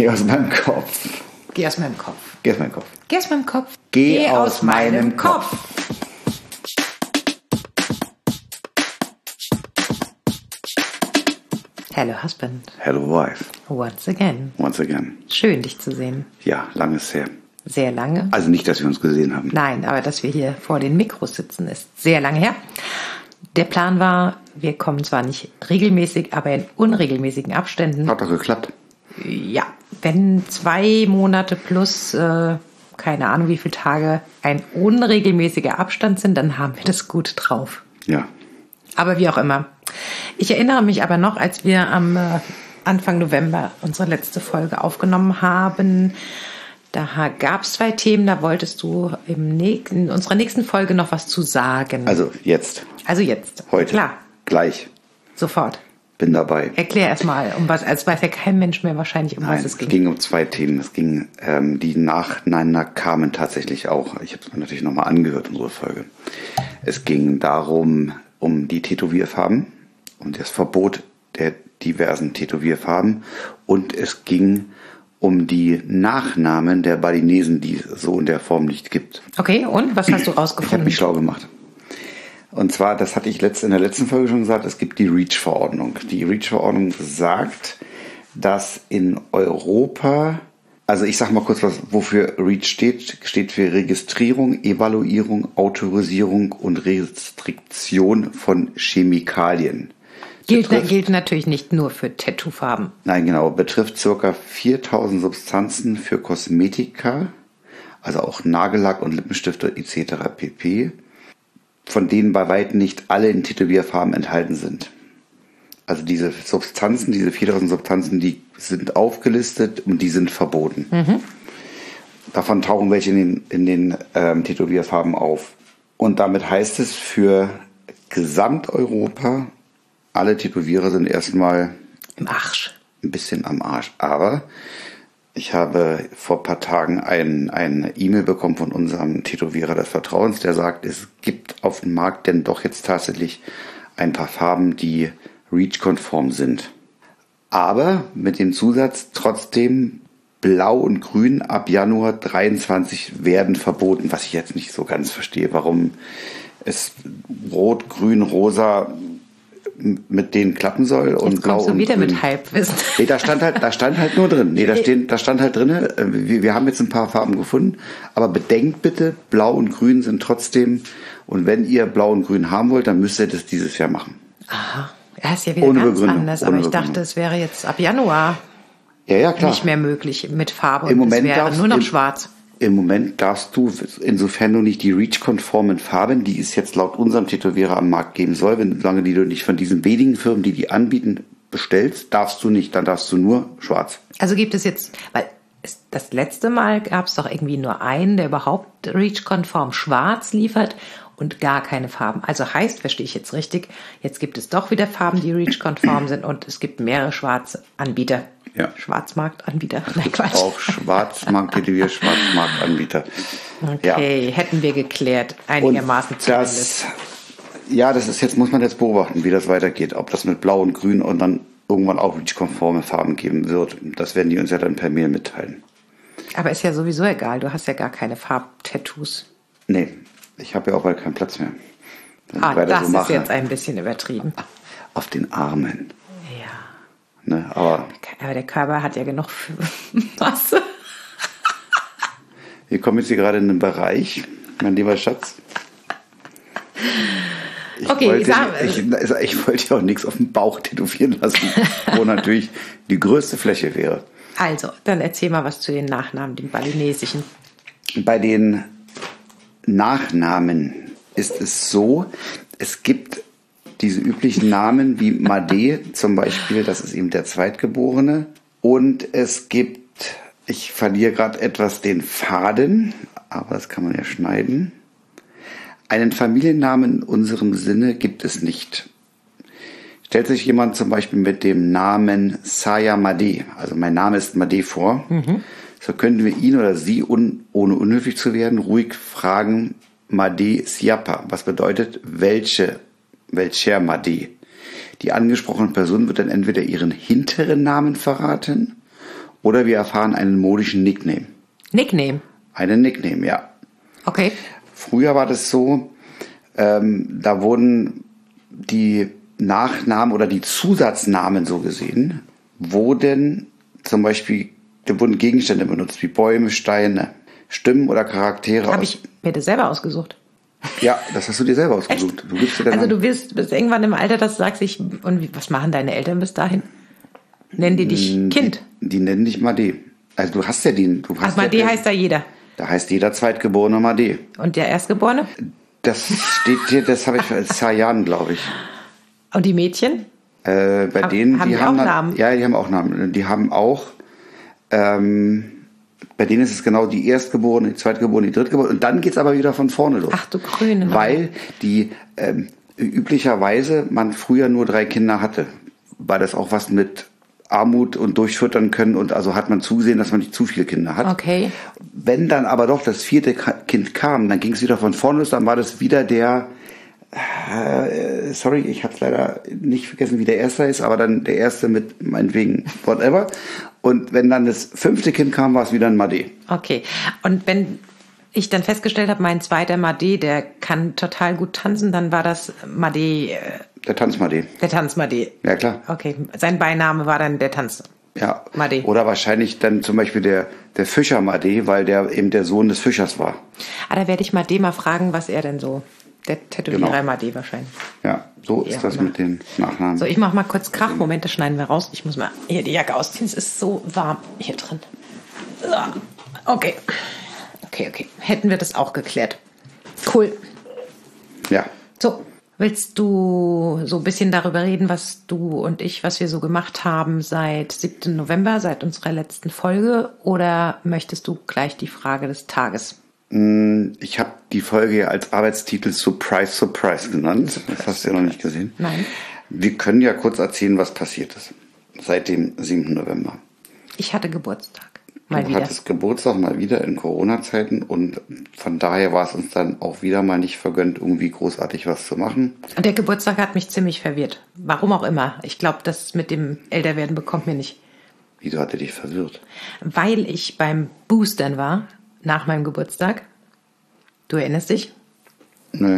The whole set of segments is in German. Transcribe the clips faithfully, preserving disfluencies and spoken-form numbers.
Geh aus meinem Kopf. Geh aus meinem Kopf. Geh aus meinem Kopf. Geh aus meinem Kopf. Geh, Geh aus, aus meinem, meinem Kopf. Kopf. Hello, husband. Hello, wife. Once again. Once again. Schön, dich zu sehen. Ja, lange ist her. Sehr lange. Also nicht, dass wir uns gesehen haben. Nein, aber dass wir hier vor den Mikros sitzen, ist sehr lange her. Der Plan war, wir kommen zwar nicht regelmäßig, aber in unregelmäßigen Abständen. Hat doch geklappt. Ja, wenn zwei Monate plus, äh, keine Ahnung wie viele Tage, ein unregelmäßiger Abstand sind, dann haben wir das gut drauf. Ja. Aber wie auch immer. Ich erinnere mich aber noch, als wir am äh, Anfang November unsere letzte Folge aufgenommen haben, da gab es zwei Themen, da wolltest du im nächsten, in unserer nächsten Folge noch was zu sagen. Also jetzt. Also jetzt. Heute. Klar. Gleich. Sofort. Bin dabei. Erklär erstmal, um was, als weiß ja kein Mensch mehr wahrscheinlich, um Nein, was es ging. Es ging um zwei Themen. Es ging, ähm, die nacheinander kamen tatsächlich auch. Ich habe es mir natürlich nochmal angehört, unsere Folge. Es ging darum, um die Tätowierfarben und das Verbot der diversen Tätowierfarben. Und es ging um die Nachnamen der Balinesen, die es so in der Form nicht gibt. Okay, und was hast du rausgefunden? Ich habe mich schlau gemacht. Und zwar, das hatte ich letzt, in der letzten Folge schon gesagt, es gibt die REACH-Verordnung. Die REACH-Verordnung sagt, dass in Europa, also ich sage mal kurz, was, wofür REACH steht, steht für Registrierung, Evaluierung, Autorisierung und Restriktion von Chemikalien. Gilt, betrifft, gilt natürlich nicht nur für Tattoofarben. Nein, genau, betrifft ca. viertausend Substanzen für Kosmetika, also auch Nagellack und Lippenstifte et cetera pp., von denen bei weitem nicht alle in Tätowierfarben enthalten sind. Also diese Substanzen, diese viertausend Substanzen, die sind aufgelistet und die sind verboten. Mhm. Davon tauchen welche in den, in den ähm, Tätowierfarben auf. Und damit heißt es für Gesamteuropa, alle Tätowierer sind erstmal im Arsch. Ein bisschen am Arsch. Aber ich habe vor ein paar Tagen ein, eine E-Mail bekommen von unserem Tätowierer des Vertrauens, der sagt, es gibt auf dem Markt denn doch jetzt tatsächlich ein paar Farben, die REACH-konform sind. Aber mit dem Zusatz trotzdem Blau und Grün ab Januar dreiundzwanzig werden verboten, was ich jetzt nicht so ganz verstehe, warum es Rot, Grün, Rosa mit denen klappen soll und jetzt Blau kommst du und wieder Grün. mit Halbwissen. Nee, da stand halt, da stand halt nur drin. Nee, da stehen, da stand halt drin. Wir, wir haben jetzt ein paar Farben gefunden, aber bedenkt bitte, Blau und Grün sind trotzdem. Und wenn ihr Blau und Grün haben wollt, dann müsst ihr das dieses Jahr machen. Aha, er ist ja wieder Ohne ganz Begründung, anders. ohne Aber ich Begründung. dachte, es wäre jetzt ab Januar Ja, ja, klar. nicht mehr möglich mit Farbe. Im Und Moment es wäre darfst- nur noch im- schwarz. Im Moment darfst du, insofern du nicht die REACH-konformen Farben, die es jetzt laut unserem Tätowierer am Markt geben soll, wenn solange die du nicht von diesen wenigen Firmen, die die anbieten, bestellst, darfst du nicht, dann darfst du nur schwarz. Also gibt es jetzt, weil es, das letzte Mal gab es doch irgendwie nur einen, der überhaupt REACH-konform schwarz liefert und gar keine Farben. Also heißt, verstehe ich jetzt richtig, jetzt gibt es doch wieder Farben, die REACH-konform sind und es gibt mehrere schwarze Anbieter. Ja. Schwarzmarktanbieter. Nein, Quatsch. Auch Schwarzmarkt, Tätowier, Schwarzmarktanbieter. Okay, Ja. hätten wir geklärt, einigermaßen Und das, ja, das ist jetzt, muss man jetzt beobachten, wie das weitergeht. Ob das mit Blau und Grün und dann irgendwann auch REACH-konforme Farben geben wird. Das werden die uns ja dann per Mail mitteilen. Aber ist ja sowieso egal, du hast ja gar keine Farbtattoos. Nee, ich habe ja auch bald keinen Platz mehr. Wenn Ah, ich weiter das so ist mache. jetzt ein bisschen übertrieben. Auf den Armen. Ja. Ne, aber Aber der Körper hat ja genug Masse. wir kommen jetzt hier gerade in einen Bereich, mein lieber Schatz. Ich Okay, wollte, sag- ich, ich wollte ja auch nichts auf dem Bauch tätowieren lassen, wo natürlich die größte Fläche wäre. Also, dann erzähl mal was zu den Nachnamen, den balinesischen. Bei den Nachnamen ist es so, es gibt diese üblichen Namen wie Made zum Beispiel, das ist eben der Zweitgeborene. Und es gibt, ich verliere gerade etwas den Faden, aber das kann man ja schneiden. Einen Familiennamen in unserem Sinne gibt es nicht. Stellt sich jemand zum Beispiel mit dem Namen Saya Made, also mein Name ist Made vor, mhm. so könnten wir ihn oder sie, un, ohne unhöflich zu werden, ruhig fragen, Made Siapa, was bedeutet, welche, welcher Made. Die angesprochene Person wird dann entweder ihren hinteren Namen verraten oder wir erfahren einen modischen Nickname. Nickname? Einen Nickname, ja. Okay. Früher war das so, ähm, da wurden die Nachnamen oder die Zusatznamen so gesehen, wurden zum Beispiel, da wurden Gegenstände benutzt, wie Bäume, Steine, Stimmen oder Charaktere. Habe ich mir das selber ausgesucht? Ja, das hast du dir selber ausgesucht. Du gibst dir also Namen. du bist, bist irgendwann im Alter, dass du sagst, ich, und wie, was machen deine Eltern bis dahin? Nennen die dich die, Kind? Die nennen dich Made. Also du hast ja den. Du hast Ach, Made ja, heißt da jeder. Da heißt jeder Zweitgeborene Made. Und der Erstgeborene? Das steht hier, das habe ich vor zwei Jahren, glaube ich. Und die Mädchen? Äh, bei Hab- denen, haben die, die haben auch dann, Namen? Ja, die haben auch Namen. Die haben auch, ähm, bei denen ist es genau die Erstgeborene, die Zweitgeborene, die Drittgeborene. Und dann geht's aber wieder von vorne los. Ach du Grüne. Weil die ähm, üblicherweise man früher nur drei Kinder hatte, weil das auch was mit Armut und durchfüttern können und also hat man zugesehen, dass man nicht zu viele Kinder hat. Okay. Wenn dann aber doch das vierte Ka- Kind kam, dann ging es wieder von vorne los, dann war das wieder der, äh, sorry, ich habe es leider nicht vergessen, wie der erste ist, aber dann der erste mit meinetwegen whatever. Und wenn dann das fünfte Kind kam, war es wieder ein Made. Okay. Und wenn ich dann festgestellt habe, mein zweiter Made, der kann total gut tanzen, dann war das Made, äh, Der Tanzmade. der Tanzmade. Ja, klar. Okay. Sein Beiname war dann der Tanz. Ja. Made. Oder wahrscheinlich dann zum Beispiel der, der Fischer Made, weil der eben der Sohn des Fischers war. Ah, da werde ich Made mal fragen, was er denn so, der Tätowierer Genau. Made wahrscheinlich. Ja, so Ja, ist das genau. mit den Nachnamen. So, ich mach mal kurz Krach. Moment, das schneiden wir raus. Ich muss mal hier die Jacke ausziehen. Es ist so warm hier drin. So. Okay. Okay, okay. Hätten wir das auch geklärt. Cool. Ja. So, willst du so ein bisschen darüber reden, was du und ich, was wir so gemacht haben seit siebten November, seit unserer letzten Folge? Oder möchtest du gleich die Frage des Tages? Ich habe die Folge ja als Arbeitstitel Surprise, Surprise genannt. Das hast du ja noch nicht gesehen. Nein. Wir können ja kurz erzählen, was passiert ist. Seit dem siebten November. Ich hatte Geburtstag. Mal Du wieder. hattest Geburtstag mal wieder in Corona-Zeiten und von daher war es uns dann auch wieder mal nicht vergönnt, irgendwie großartig was zu machen. Und der Geburtstag hat mich ziemlich verwirrt. Warum auch immer. Ich glaube, das mit dem Älterwerden bekommt mir nicht. Wieso hat er dich verwirrt? Weil ich beim Boostern war, nach meinem Geburtstag. Du erinnerst dich? Nö.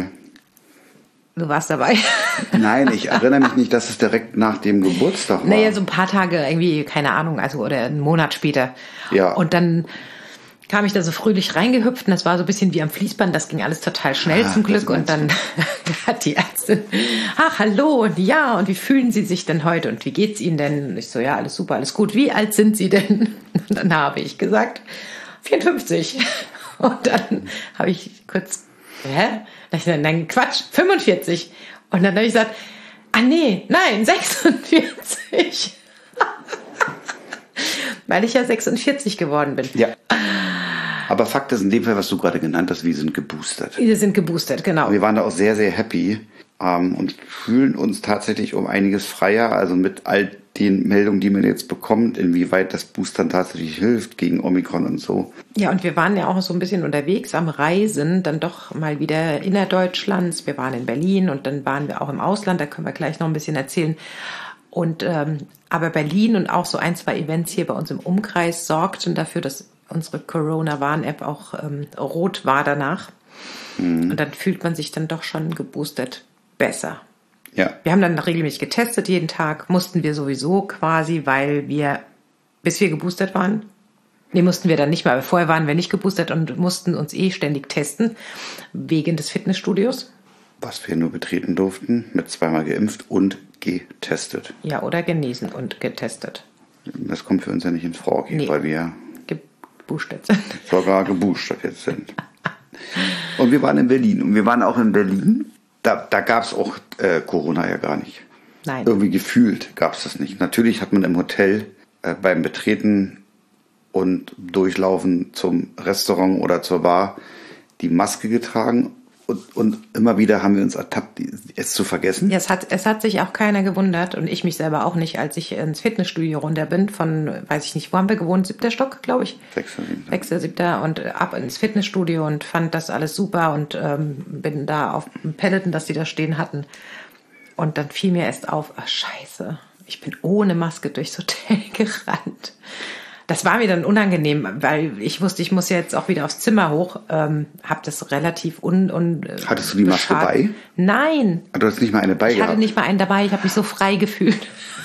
Du warst dabei. Nein, ich erinnere mich nicht, dass es direkt nach dem Geburtstag war. Naja, so ein paar Tage irgendwie, keine Ahnung, also oder einen Monat später. Ja. Und dann kam ich da so fröhlich reingehüpft und das war so ein bisschen wie am Fließband. Das ging alles total schnell Ah, zum das Glück. Und meinst dann hat die Ärztin, ach, hallo und ja, und wie fühlen Sie sich denn heute und wie geht's Ihnen denn? Und ich so, ja, alles super, alles gut. Wie alt sind Sie denn? Und dann habe ich gesagt, vierundfünfzig. Und dann habe ich kurz, hä? Da ich gesagt, nein, Quatsch, fünfundvierzig. Und dann habe ich gesagt, ah nee, nein, sechsundvierzig. Weil ich ja sechsundvierzig geworden bin. Ja. Aber Fakt ist in dem Fall, was du gerade genannt hast, wir sind geboostert. Wir sind geboostert, genau. Wir waren da auch sehr, sehr happy ähm, und fühlen uns tatsächlich um einiges freier. Also mit all den Meldungen, die man jetzt bekommt, inwieweit das Boostern tatsächlich hilft gegen Omikron und so. Ja, und wir waren ja auch so ein bisschen unterwegs am Reisen, dann doch mal wieder innerdeutschlands. Wir waren in Berlin und dann waren wir auch im Ausland, da können wir gleich noch ein bisschen erzählen. Und ähm, aber Berlin und auch so ein, zwei Events hier bei uns im Umkreis sorgten dafür, dass unsere Corona-Warn-App auch ähm, rot war danach. Mhm. Und dann fühlt man sich dann doch schon geboostert besser. Ja. Wir haben dann regelmäßig getestet jeden Tag, mussten wir sowieso quasi, weil wir, bis wir geboostert waren, nee, mussten wir dann nicht mehr, aber vorher waren wir nicht geboostert und mussten uns eh ständig testen, wegen des Fitnessstudios. Was wir nur betreten durften, mit zweimal geimpft und getestet. Ja, oder genesen und getestet. Das kommt für uns ja nicht in Frage, Nee. weil wir Geboostert sind. sogar geboostert jetzt sind. Und wir waren in Berlin. Und wir waren auch in Berlin. Da, da gab es auch äh, Corona ja gar nicht. Nein. Irgendwie gefühlt gab es das nicht. Natürlich hat man im Hotel äh, beim Betreten und Durchlaufen zum Restaurant oder zur Bar die Maske getragen. Und, und immer wieder haben wir uns ertappt, es zu vergessen. Ja, es hat, es hat sich auch keiner gewundert und ich mich selber auch nicht, als ich ins Fitnessstudio runter bin von, weiß ich nicht, wo haben wir gewohnt? Siebter Stock, glaube ich. Sechster, siebter. Sechster, siebter und ab ins Fitnessstudio und fand das alles super und ähm, bin da auf dem Peloton, das die da stehen hatten. Und dann fiel mir erst auf, ach scheiße, ich bin ohne Maske durchs Hotel gerannt. Das war mir dann unangenehm, weil ich wusste, ich muss ja jetzt auch wieder aufs Zimmer hoch. Ähm, hab das relativ un... un Hattest du die Maske bei? Nein. Du hast nicht mal eine bei Ich gehabt? hatte nicht mal einen dabei. Ich habe mich so frei gefühlt.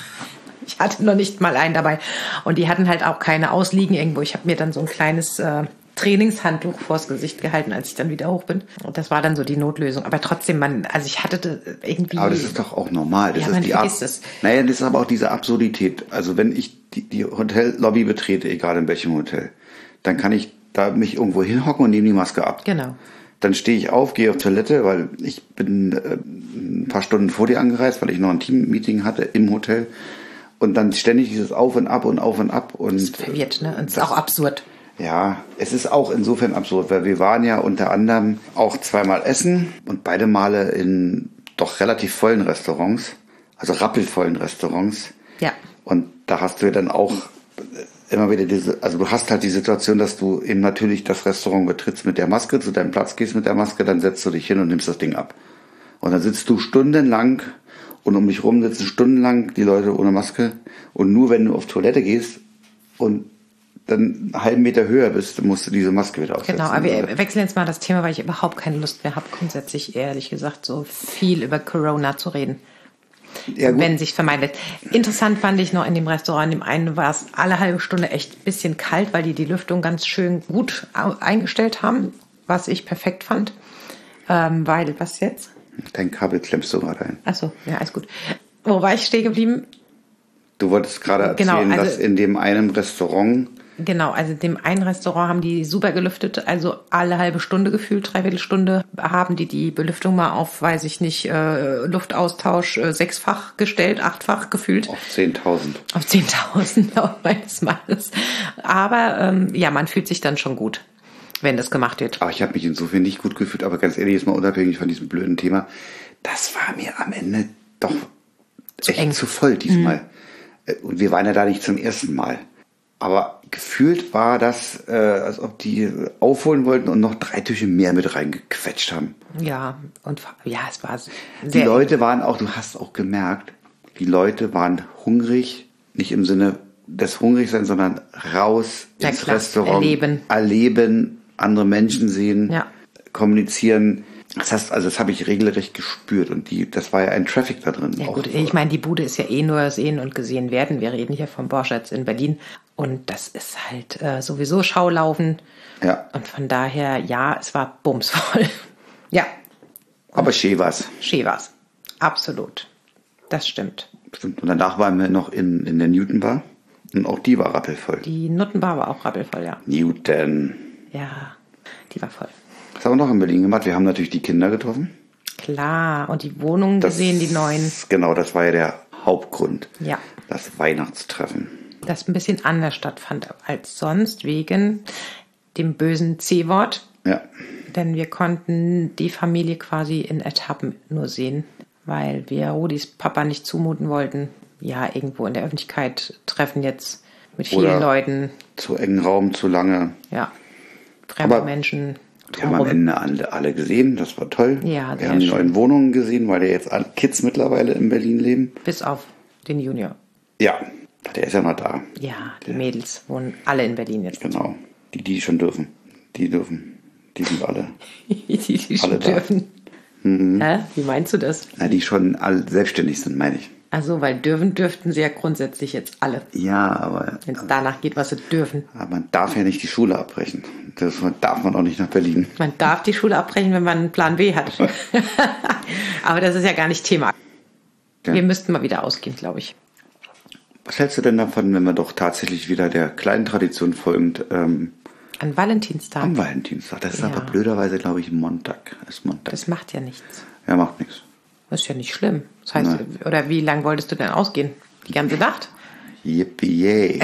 Ich hatte noch nicht mal einen dabei. Und die hatten halt auch keine ausliegen irgendwo. Ich habe mir dann so ein kleines äh, Trainingshandtuch vors Gesicht gehalten, als ich dann wieder hoch bin. Und das war dann so die Notlösung. Aber trotzdem, man, also ich hatte das irgendwie... Aber das ist doch auch normal. Das ja, ist man die vergisst Ab- es. Naja, das ist aber auch diese Absurdität. Also wenn ich die, die Hotellobby betrete, egal in welchem Hotel, dann kann ich da mich irgendwo hinhocken und nehme die Maske ab. Genau. Dann stehe ich auf, gehe auf Toilette, weil ich bin äh, ein paar Stunden vor dir angereist, weil ich noch ein Team-Meeting hatte im Hotel. Und dann ständig dieses Auf und Ab und Auf und Ab. Und Das ist verwirrt, ne? Und es ist auch absurd. Ja, es ist auch insofern absurd, weil wir waren ja unter anderem auch zweimal essen und beide Male in doch relativ vollen Restaurants, also rappelvollen Restaurants. Ja. Und da hast du ja dann auch immer wieder diese, also du hast halt die Situation, dass du eben natürlich das Restaurant betrittst mit der Maske, zu deinem Platz gehst mit der Maske, dann setzt du dich hin und nimmst das Ding ab. Und dann sitzt du stundenlang und um dich rum sitzen stundenlang die Leute ohne Maske und nur wenn du auf Toilette gehst und dann einen halben Meter höher bist, musst du diese Maske wieder aufsetzen. Genau, aber wir wechseln jetzt mal das Thema, weil ich überhaupt keine Lust mehr habe, grundsätzlich ehrlich gesagt so viel über Corona zu reden. Ja, gut. Wenn sich vermeidet. Interessant fand ich noch in dem Restaurant, in dem einen war es alle halbe Stunde echt ein bisschen kalt, weil die die Lüftung ganz schön gut eingestellt haben, was ich perfekt fand. Ähm, weil, was jetzt? Dein Kabel klemmst du gerade ein. Achso, ja, alles gut. Wo war ich stehen geblieben? Du wolltest gerade erzählen, Genau, also, dass in dem einen Restaurant... Genau, also in dem einen Restaurant haben die super gelüftet, also alle halbe Stunde gefühlt, dreiviertel Stunde haben die die Belüftung mal auf, weiß ich nicht, äh, Luftaustausch äh, sechsfach gestellt, achtfach gefühlt. Auf zehntausend. Auf zehntausend laut meines Mannes. Aber ähm, ja, man fühlt sich dann schon gut, wenn das gemacht wird. Aber ich habe mich insofern nicht gut gefühlt, aber ganz ehrlich, jetzt mal unabhängig von diesem blöden Thema, das war mir am Ende doch Zu echt eng. zu voll diesmal. Mhm. Und wir waren ja da nicht zum ersten Mal. Aber gefühlt war das, äh, als ob die aufholen wollten und noch drei Tische mehr mit reingequetscht haben. Ja, und ja, es war sehr... Die Leute waren auch, du hast auch gemerkt, die Leute waren hungrig, nicht im Sinne des Hungrigseins, sondern raus Ja, ins klar. Restaurant. Erleben. Erleben, andere Menschen sehen, Ja. kommunizieren. Das heißt, also das habe ich regelrecht gespürt und die, das war ja ein Traffic da drin. Ja auch. gut, ich meine, die Bude ist ja eh nur sehen und gesehen werden. Wir reden hier vom Borschatz in Berlin und das ist halt äh, sowieso Schaulaufen. Ja. Und von daher, ja, es war bumsvoll. Ja, Aber schön war's. schön war's. Absolut. Das stimmt. Stimmt. Und danach waren wir noch in, in der Newton Bar und auch die war rappelvoll. Die Nuttenbar war auch rappelvoll, ja. Newton. Ja, die war voll. Was haben wir noch in Berlin gemacht? Wir haben natürlich die Kinder getroffen. Klar, und die Wohnungen Das, gesehen, die neuen. Genau, das war ja der Hauptgrund. Ja. Das Weihnachtstreffen. Das ein bisschen anders stattfand als sonst, wegen dem bösen C-Wort. Ja. Denn wir konnten die Familie quasi in Etappen nur sehen, weil wir Rudis Papa nicht zumuten wollten. Ja, irgendwo in der Öffentlichkeit treffen jetzt mit vielen Oder Leuten. Zu engen Raum, zu lange. Ja, fremde Aber Menschen. Wir haben am Ende alle, alle gesehen, das war toll. Ja, wir sehr haben die schön. neuen Wohnungen gesehen, weil ja jetzt alle Kids mittlerweile in Berlin leben. Bis auf den Junior. Ja, der ist ja noch da. Ja, die Mädels wohnen alle in Berlin jetzt. Genau. Die, die schon dürfen. Die dürfen. Die sind alle. die, die schon Alle da. dürfen. Mhm. Hä? Wie meinst du das? Na, die schon alle selbstständig sind, meine ich. Also, weil dürfen dürften sie ja grundsätzlich jetzt alle. Ja, aber, Wenn es danach geht, was sie dürfen. aber man darf ja nicht die Schule abbrechen. Das darf man auch nicht nach Berlin. Man darf die Schule abbrechen, wenn man einen Plan B hat. Aber das ist ja gar nicht Thema. Ja. Wir müssten mal wieder ausgehen, glaube ich. Was hältst du denn davon, wenn wir doch tatsächlich wieder der kleinen Tradition folgend ähm, An Valentinstag. am Valentinstag, das ist Ja. aber blöderweise, glaube ich, Montag. Ist Montag. Das macht ja nichts. Ja, macht nichts. Das ist ja nicht schlimm. Das heißt, Nein. oder wie lange wolltest du denn ausgehen? Die ganze Nacht? Yippie yay.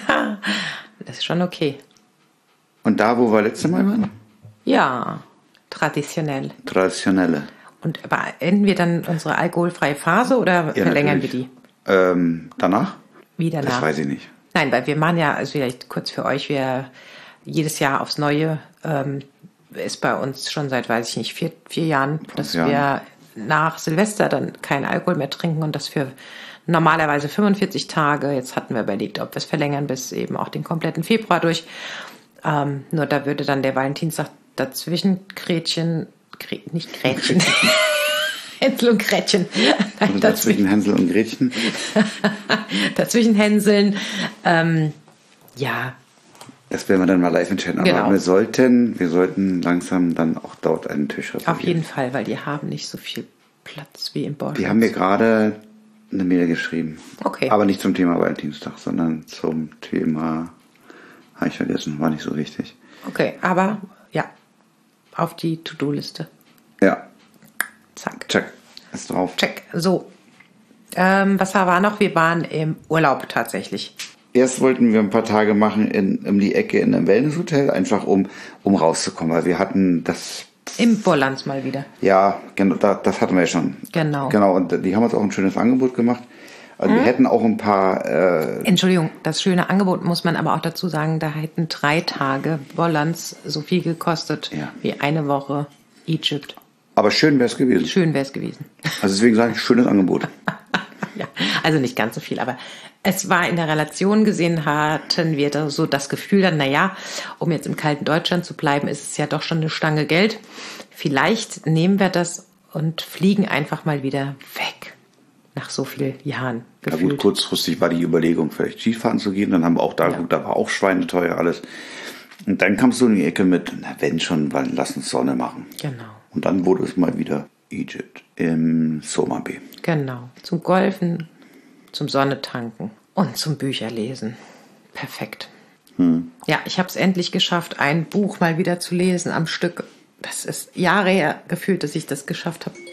Das ist schon okay. Und da, wo wir letztes Mal waren? Ja, traditionell. Traditionelle. Und beenden wir dann unsere alkoholfreie Phase oder Ja, verlängern natürlich. wir die? Ähm, danach? Wieder Das nach. weiß ich nicht. Nein, weil wir machen ja, also vielleicht kurz für euch, wir jedes Jahr aufs Neue ähm, ist bei uns schon seit, weiß ich nicht, vier, vier Jahren, dass Jahren. wir nach Silvester dann keinen Alkohol mehr trinken und das für normalerweise fünfundvierzig Tage. Jetzt hatten wir überlegt, ob wir es verlängern bis eben auch den kompletten Februar durch. Ähm, nur da würde dann der Valentinstag dazwischen Gretchen, Gre, nicht Gretchen, Hänsel und Gretchen. Also dazwischen Hänsel und Gretchen. dazwischen Hänseln. Ähm, ja. Das werden wir dann mal live entscheiden. Aber genau. wir sollten, wir sollten langsam dann auch dort einen Tisch reservieren. Auf jeden Fall, weil die haben nicht so viel Platz wie im Borsch. Die haben mir gerade eine Mail geschrieben. Okay. Aber nicht zum Thema Valentinstag, sondern zum Thema, habe ich vergessen, war nicht so wichtig. Okay, aber ja, auf die To-Do-Liste. Ja. Zack. Check. Ist drauf. Check. So. Ähm, was war noch? Wir waren im Urlaub tatsächlich. Erst wollten wir ein paar Tage machen in, um die Ecke in einem Wellnesshotel, einfach um, um rauszukommen, weil wir hatten das... Im Bollands mal wieder. Ja, genau, da, das hatten wir ja schon. Genau. Genau, und die haben uns auch ein schönes Angebot gemacht. Also hm. wir hätten auch ein paar... Äh, Entschuldigung, das schöne Angebot muss man aber auch dazu sagen, da hätten drei Tage Bollands so viel gekostet ja. wie eine Woche Egypt. Aber schön wäre es gewesen. Schön wäre es gewesen. Also deswegen sage ich, schönes Angebot. Ja, also nicht ganz so viel, aber es war in der Relation gesehen, hatten wir da so das Gefühl dann, naja, um jetzt im kalten Deutschland zu bleiben, ist es ja doch schon eine Stange Geld. Vielleicht nehmen wir das und fliegen einfach mal wieder weg. Nach so vielen Jahren gefühlt. Ja gut, kurzfristig war die Überlegung, vielleicht Skifahren zu gehen. Dann haben wir auch da, ja. gut, da war auch schweineteuer alles. Und dann kamst du in die Ecke mit, na wenn schon, dann lass uns Sonne machen. Genau. Und dann wurde es mal wieder Egypt im Sommerbee. Genau. Zum Golfen, zum Sonne tanken und zum Bücherlesen. Perfekt. Hm. Ja, ich habe es endlich geschafft, ein Buch mal wieder zu lesen am Stück. Das ist Jahre her gefühlt, dass ich das geschafft habe.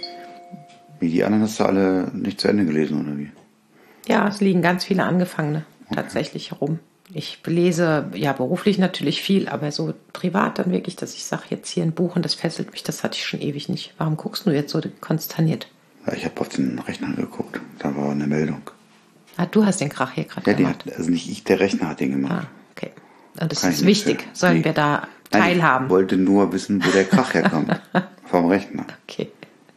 Wie, die anderen hast du alle nicht zu Ende gelesen, oder wie? Ja, es liegen ganz viele Angefangene okay. tatsächlich herum. Ich lese ja beruflich natürlich viel, aber so privat dann wirklich, dass ich sage, jetzt hier ein Buch und das fesselt mich, das hatte ich schon ewig nicht. Warum guckst du jetzt so konsterniert? Ja, ich habe auf den Rechner geguckt, da war eine Meldung. Ah, du hast den Krach hier gerade ja, gemacht? Ja, also nicht ich, der Rechner hat den gemacht. Ah, okay. Und das Kann ist wichtig, sollen nee. wir da teilhaben? Nein, ich wollte nur wissen, wo der Krach herkommt. Vom Rechner. Okay.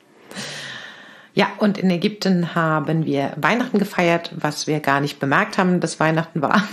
Ja, und in Ägypten haben wir Weihnachten gefeiert, was wir gar nicht bemerkt haben, dass Weihnachten war.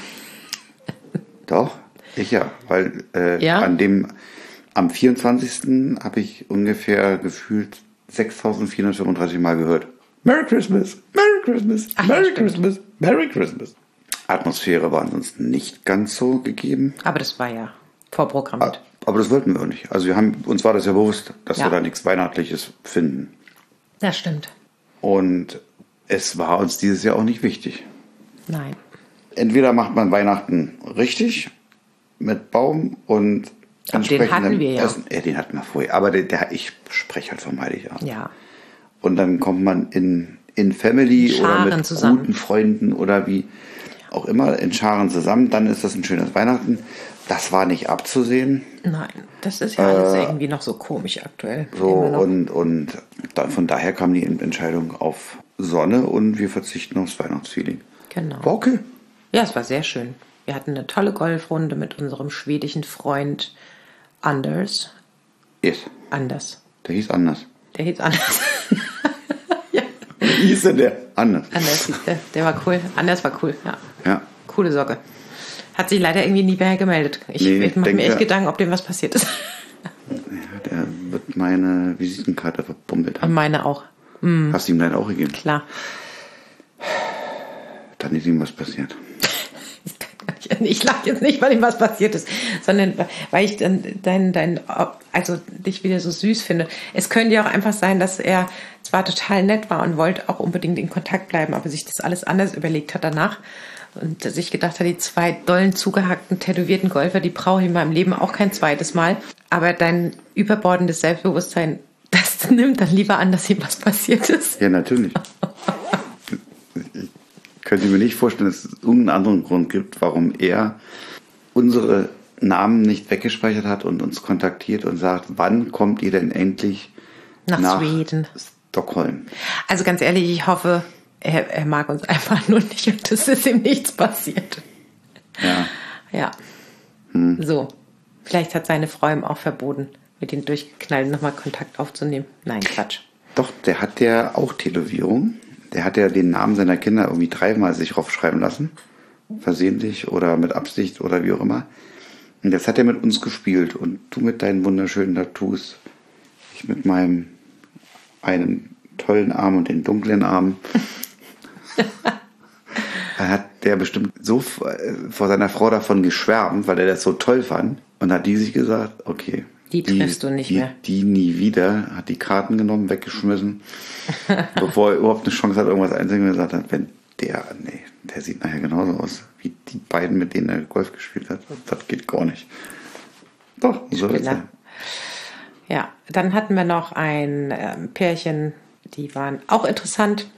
Doch, ich ja, weil äh, ja? an dem, am vierundzwanzigsten habe ich ungefähr gefühlt sechstausendvierhundertfünfunddreißig Mal gehört. Merry Christmas, Merry Christmas, Ach, Merry ja, Christmas, Merry Christmas. Atmosphäre war ansonsten nicht ganz so gegeben. Aber das war ja vorprogrammiert. Aber das wollten wir auch nicht. Also wir haben, uns war das ja bewusst, dass ja. wir da nichts Weihnachtliches finden. Das stimmt. Und es war uns dieses Jahr auch nicht wichtig. Nein. Entweder macht man Weihnachten richtig mit Baum und den hatten wir ja. Essen. Ja, den hatten wir vorher. Aber der, der ich spreche halt vom Heiligabend. Ja. Und dann kommt man in, in Family Scharen oder mit zusammen. guten Freunden oder wie auch immer in Scharen zusammen. Dann ist das ein schönes Weihnachten. Das war nicht abzusehen. Nein, das ist ja alles äh, irgendwie noch so komisch aktuell. So und, und da, von daher kam die Entscheidung auf Sonne und wir verzichten aufs Weihnachtsfeeling. Genau. War okay. Ja, es war sehr schön. Wir hatten eine tolle Golfrunde mit unserem schwedischen Freund Anders. Yes. Anders. Der hieß Anders. Der hieß Anders. ja. Wie hieß denn der? Anders. Anders hieß der. Der war cool. Anders war cool, ja. Ja. Coole Socke. Hat sich leider irgendwie nie mehr gemeldet. Ich, nee, ich mache mir echt der, Gedanken, ob dem was passiert ist. Ja, der wird meine Visitenkarte verbummelt haben. Und meine auch. Mhm. Hast du ihm dann auch gegeben? Klar. Dann ist ihm was passiert. Ich lache jetzt nicht, weil ihm was passiert ist, sondern weil ich dann dein, dein, also dich wieder so süß finde. Es könnte ja auch einfach sein, dass er zwar total nett war und wollte auch unbedingt in Kontakt bleiben, aber sich das alles anders überlegt hat danach und sich gedacht hat, die zwei dollen, zugehackten, tätowierten Golfer, die brauche ich in meinem Leben auch kein zweites Mal. Aber dein überbordendes Selbstbewusstsein, das nimmt dann lieber an, dass ihm was passiert ist. Ja, natürlich. Ich könnte mir nicht vorstellen, dass es irgendeinen anderen Grund gibt, warum er unsere Namen nicht weggespeichert hat und uns kontaktiert und sagt, wann kommt ihr denn endlich nach, nach Schweden, Stockholm? Also ganz ehrlich, ich hoffe, er, er mag uns einfach nur nicht und es ist ihm nichts passiert. Ja. Ja. Hm. So. Vielleicht hat seine Frau ihm auch verboten, mit den Durchgeknallten nochmal Kontakt aufzunehmen. Nein, Quatsch. Doch, der hat ja auch Tätowierung. der hat ja den Namen seiner Kinder irgendwie dreimal sich raufschreiben lassen. Versehentlich oder mit Absicht oder wie auch immer. Und das hat er mit uns gespielt. Und du mit deinen wunderschönen Tattoos. Ich mit meinem einen tollen Arm und den dunklen Arm. Da hat der bestimmt so vor seiner Frau davon geschwärmt, weil er das so toll fand. Und hat die sich gesagt, okay. Die triffst du nicht die, mehr. Die nie wieder. Hat die Karten genommen, weggeschmissen. Bevor er überhaupt eine Chance hat, irgendwas einzusingen, gesagt hat, wenn der, nee, der sieht nachher genauso aus, wie die beiden, mit denen er Golf gespielt hat. Das geht gar nicht. Doch, so ist er. Ja, dann hatten wir noch ein ähm, Pärchen, die waren auch interessant.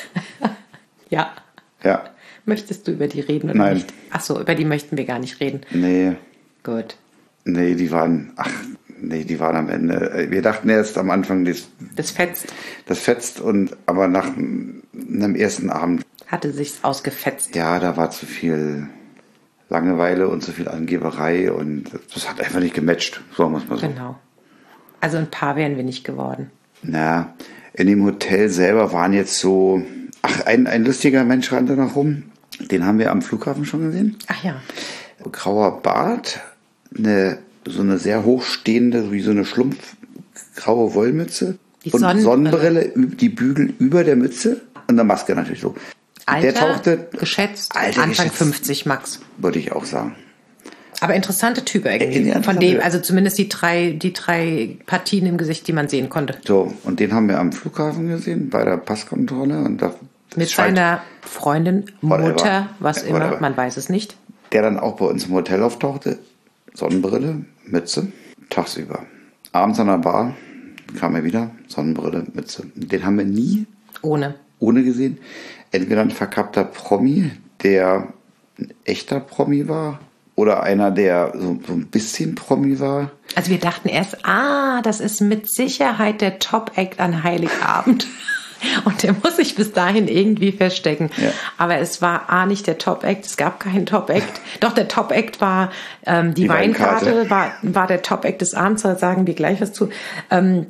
Ja. Ja. Möchtest du über die reden oder Nein. nicht? Ach so, über die möchten wir gar nicht reden. Nee. Gut. Nee, die waren, ach, nee, die waren am Ende. Wir dachten erst am Anfang, das, Das fetzt. das fetzt und, aber nach einem ersten Abend. Hatte sich's ausgefetzt. Ja, da war zu viel Langeweile und zu viel Angeberei und das hat einfach nicht gematcht, sagen wir es mal so. Genau. Also ein Paar wären wir nicht geworden. Na, in dem Hotel selber waren jetzt so, ach, ein, ein lustiger Mensch rannte noch rum. Den haben wir am Flughafen schon gesehen. Ach ja. Grauer Bart, eine, so eine sehr hochstehende, wie so eine schlumpfgraue Wollmütze. Die und Sonnenbrille. Sonnenbrille, die Bügel über der Mütze und eine Maske natürlich so. Alter, der tauchte, geschätzt, Alter, Anfang geschätzt. fünfzig max. Würde ich auch sagen. Aber interessante Typ irgendwie. Ja, Von interessante- dem, also zumindest die drei, die drei Partien im Gesicht, die man sehen konnte. So, und den haben wir am Flughafen gesehen, bei der Passkontrolle. Und da Mit scheint- seiner Freundin, Whatever. Mutter, was immer, Whatever. man weiß es nicht. Der dann auch bei uns im Hotel auftauchte. Sonnenbrille, Mütze, tagsüber. Abends an der Bar kam er wieder, Sonnenbrille, Mütze. Den haben wir nie Ohne. ohne gesehen. Entweder ein verkappter Promi, der ein echter Promi war, oder einer, der so, so ein bisschen Promi war. Also wir dachten erst, ah, das ist mit Sicherheit der Top-Act an Heiligabend. Und der muss sich bis dahin irgendwie verstecken. Ja. Aber es war A, nicht der Top-Act, es gab keinen Top-Act. Doch, der Top-Act war ähm, die, Die Weinkarte, Weinkarte. war, war der Top-Act des Abends, da sagen wir gleich was zu. Ähm,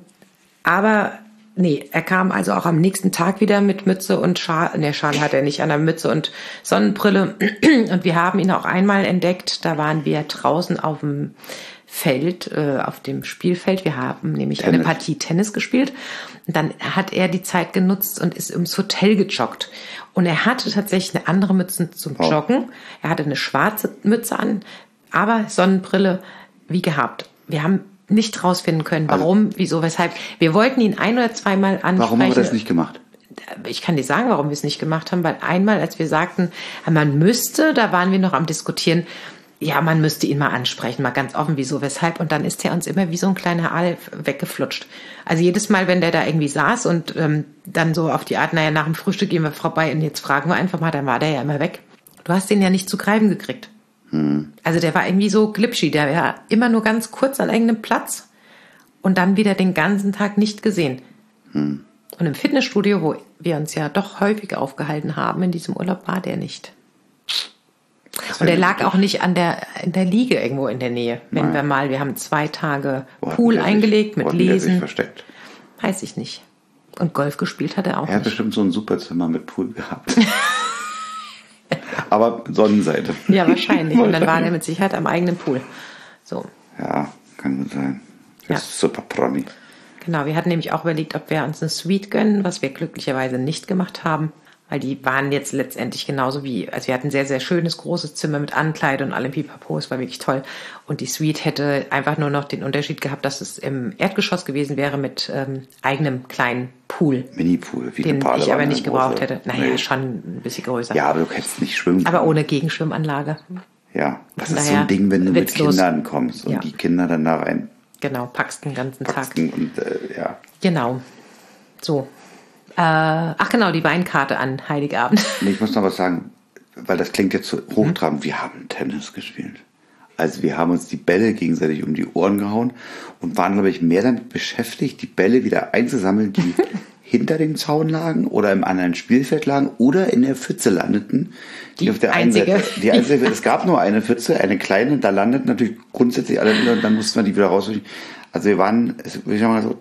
aber nee, er kam also auch am nächsten Tag wieder mit Mütze und Schal. Ne, Schal hat er nicht, an der Mütze und Sonnenbrille. Und wir haben ihn auch einmal entdeckt, da waren wir draußen auf dem Feld, äh, auf dem Spielfeld. Wir haben nämlich Tennis. eine Partie Tennis gespielt. Und dann hat er die Zeit genutzt und ist ums Hotel gejoggt. Und er hatte tatsächlich eine andere Mütze zum Oh. Joggen. Er hatte eine schwarze Mütze an, aber Sonnenbrille wie gehabt. Wir haben nicht rausfinden können, warum, wieso, weshalb. Wir wollten ihn ein oder zweimal ansprechen. Warum haben wir das nicht gemacht? Ich kann dir sagen, warum wir es nicht gemacht haben, weil einmal, als wir sagten, man müsste, da waren wir noch am Diskutieren, ja, man müsste ihn mal ansprechen, mal ganz offen, wieso, weshalb. Und dann ist er uns immer wie so ein kleiner Aal weggeflutscht. Also jedes Mal, wenn der da irgendwie saß und ähm, dann so auf die Art, naja, nach dem Frühstück gehen wir vorbei und jetzt fragen wir einfach mal, dann war der ja immer weg. Du hast den ja nicht zu greifen gekriegt. Hm. Also der war irgendwie so glitschig, der war immer nur ganz kurz an irgendeinem Platz und dann wieder den ganzen Tag nicht gesehen. Hm. Und im Fitnessstudio, wo wir uns ja doch häufig aufgehalten haben in diesem Urlaub, war der nicht. Und der lag auch nicht an der, in der Liege irgendwo in der Nähe. Wenn Nein. wir mal, wir haben zwei Tage Wo hat Pool der sich- eingelegt wo mit hat der sich Lesen. versteckt? Weiß ich nicht. Und Golf gespielt hat er auch Er hat nicht. bestimmt so ein Superzimmer mit Pool gehabt. Aber Sonnenseite. Ja, wahrscheinlich. Und dann war er mit Sicherheit am eigenen Pool. So. Ja, kann gut sein. Das Ja. ist super Promi. Genau, wir hatten nämlich auch überlegt, ob wir uns eine Suite gönnen, was wir glücklicherweise nicht gemacht haben, weil die waren jetzt letztendlich genauso wie, also wir hatten ein sehr, sehr schönes, großes Zimmer mit Ankleid und allem Pipapo, es war wirklich toll. Und die Suite hätte einfach nur noch den Unterschied gehabt, dass es im Erdgeschoss gewesen wäre mit ähm, eigenem kleinen Pool, Mini-Pool, wie den eine Badewanne. ich aber nicht gebraucht große. hätte. Naja, Nee. schon ein bisschen größer. Ja, aber du kannst nicht schwimmen. Aber ohne Gegenschwimmanlage. Ja, das Von ist so daher ein Ding, wenn du mit witzlos. Kindern kommst und Ja. die Kinder dann da rein Genau, packst den ganzen Tag. packst und äh, ja. Genau. So. Äh, ach genau, die Weinkarte an Heiligabend. Und ich muss noch was sagen, weil das klingt jetzt so hochtrabend. Wir haben Tennis gespielt. Also wir haben uns die Bälle gegenseitig um die Ohren gehauen und waren, glaube ich, mehr damit beschäftigt, die Bälle wieder einzusammeln, die hinter dem Zaun lagen oder im anderen Spielfeld lagen oder in der Pfütze landeten. Die, Die auf der einen einzige. Seite, die einzige, es gab nur eine Pfütze, eine kleine, da landeten natürlich grundsätzlich alle wieder und dann mussten wir die wieder rausholen. Also wir waren, ich sag mal so,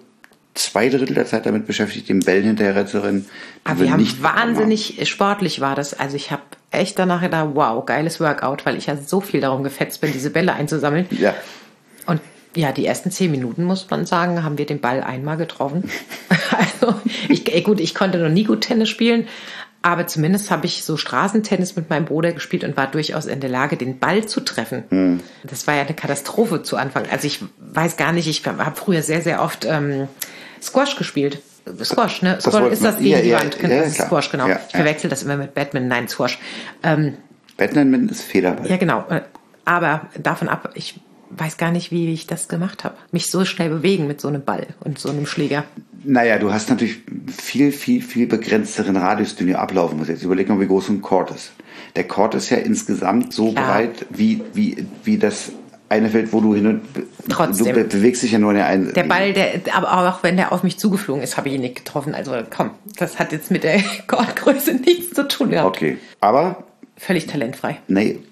zwei Drittel der Zeit damit beschäftigt, den Bällen hinterher zu rennen. Aber wir haben nicht wahnsinnig haben. sportlich war das. Also ich habe echt danach gedacht, wow, geiles Workout, weil ich ja so viel darum gefetzt bin, diese Bälle einzusammeln. Ja. Und ja, die ersten zehn Minuten, muss man sagen, haben wir den Ball einmal getroffen. Also ich, gut, ich konnte noch nie gut Tennis spielen, aber zumindest habe ich so Straßentennis mit meinem Bruder gespielt und war durchaus in der Lage, den Ball zu treffen. Hm. Das war ja eine Katastrophe zu Anfang. Also ich weiß gar nicht, ich habe früher sehr, sehr oft ähm, Squash gespielt. Squash, ne? Squash ist das gegen ja, die ja, Wand. Ja, das ist klar. Squash, genau. Ja, ich verwechsel ja. das immer mit Badminton. Nein, Squash. Ähm, Badminton ist Federball. Ja, genau. Aber davon ab, ich weiß gar nicht, wie ich das gemacht habe. Mich so schnell bewegen mit so einem Ball und so einem Schläger. Naja, du hast natürlich viel, viel, viel begrenzteren Radius, den du ablaufen musst. Jetzt überleg mal, wie groß so ein Court ist. Der Court ist ja insgesamt so ja. breit, wie, wie, wie das eine Feld, wo du hin und Trotzdem. Du bewegst dich ja nur in der einen. Der Ball, der, aber auch wenn der auf mich zugeflogen ist, habe ich ihn nicht getroffen. Also komm, das hat jetzt mit der Courtgröße nichts zu tun gehabt. Okay, aber völlig talentfrei. Nee,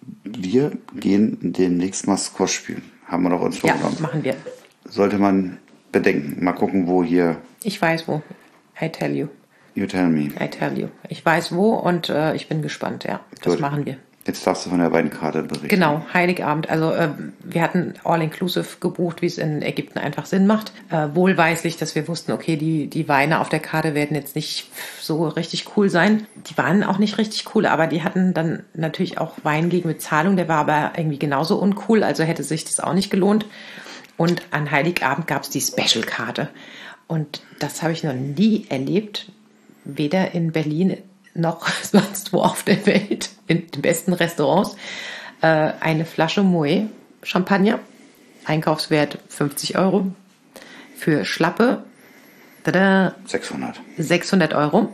wir gehen demnächst mal Squash spielen. Haben wir doch uns vorgenommen. Ja, machen wir. Sollte man bedenken. Mal gucken, wo hier... Ich weiß wo. I tell you. You tell me. I tell you. Ich weiß wo und äh, ich bin gespannt, ja. Das Gut. machen wir. Jetzt darfst du von der Weinkarte berichten. Genau, Heiligabend. Also äh, wir hatten All-Inclusive gebucht, wie es in Ägypten einfach Sinn macht. Äh, wohlweislich, dass wir wussten, okay, die, die Weine auf der Karte werden jetzt nicht so richtig cool sein. Die waren auch nicht richtig cool, aber die hatten dann natürlich auch Wein gegen Bezahlung. Der war aber irgendwie genauso uncool, also hätte sich das auch nicht gelohnt. Und an Heiligabend gab es die Special-Karte. Und das habe ich noch nie erlebt, weder in Berlin noch sonst wo auf der Welt, in den besten Restaurants, äh, eine Flasche Moët Champagner, Einkaufswert fünfzig Euro, für Schlappe tada, sechshundert. sechshundert Euro.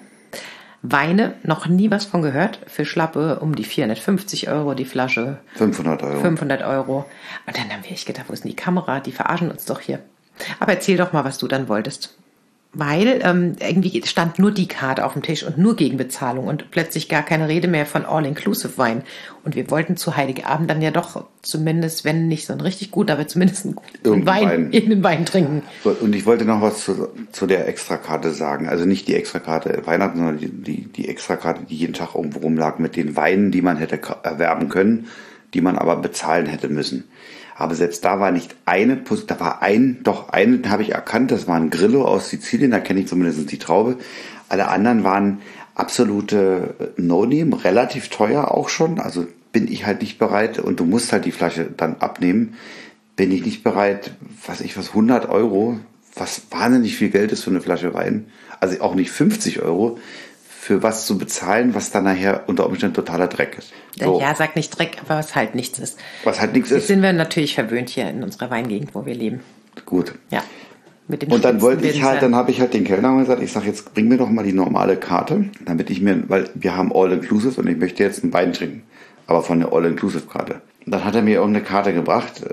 Weine, noch nie was von gehört, für Schlappe um die vierhundertfünfzig Euro die Flasche. fünfhundert Euro. fünfhundert Euro. Und dann haben wir echt gedacht, wo ist denn die Kamera? Die verarschen uns doch hier. Aber erzähl doch mal, was du dann wolltest. Weil ähm, irgendwie stand nur die Karte auf dem Tisch und nur gegen Bezahlung und plötzlich gar keine Rede mehr von All-Inclusive-Wein. Und wir wollten zu Heiligabend dann ja doch zumindest, wenn nicht so ein richtig gut, aber zumindest einen guten Wein, Wein. irgendeinen Wein trinken. Und ich wollte noch was zu, zu der Extrakarte sagen. Also nicht die Extrakarte Weihnachten, sondern die, die, die Extrakarte, die jeden Tag irgendwo rumlag mit den Weinen, die man hätte erwerben können, die man aber bezahlen hätte müssen. Aber selbst da war nicht eine, da war ein, doch einen habe ich erkannt, das war ein Grillo aus Sizilien, da kenne ich zumindest die Traube. Alle anderen waren absolute No-Name, relativ teuer auch schon, also bin ich halt nicht bereit und du musst halt die Flasche dann abnehmen, bin ich nicht bereit, was ich was, hundert Euro, was wahnsinnig viel Geld ist für eine Flasche Wein, also auch nicht fünfzig Euro, für was zu bezahlen, was dann nachher unter Umständen totaler Dreck ist. So. Ja, sag nicht Dreck, aber was halt nichts ist. Was halt nichts ist. Jetzt sind wir natürlich verwöhnt hier in unserer Weingegend, wo wir leben. Gut. Ja. Mit den und dann wollte ich halt, Winzern. dann habe ich halt den Kellner gesagt, ich sage, jetzt bring mir doch mal die normale Karte, damit ich mir, weil wir haben All-Inclusive und ich möchte jetzt einen Wein trinken, aber von der All-Inclusive-Karte. Und dann hat er mir irgendeine Karte gebracht,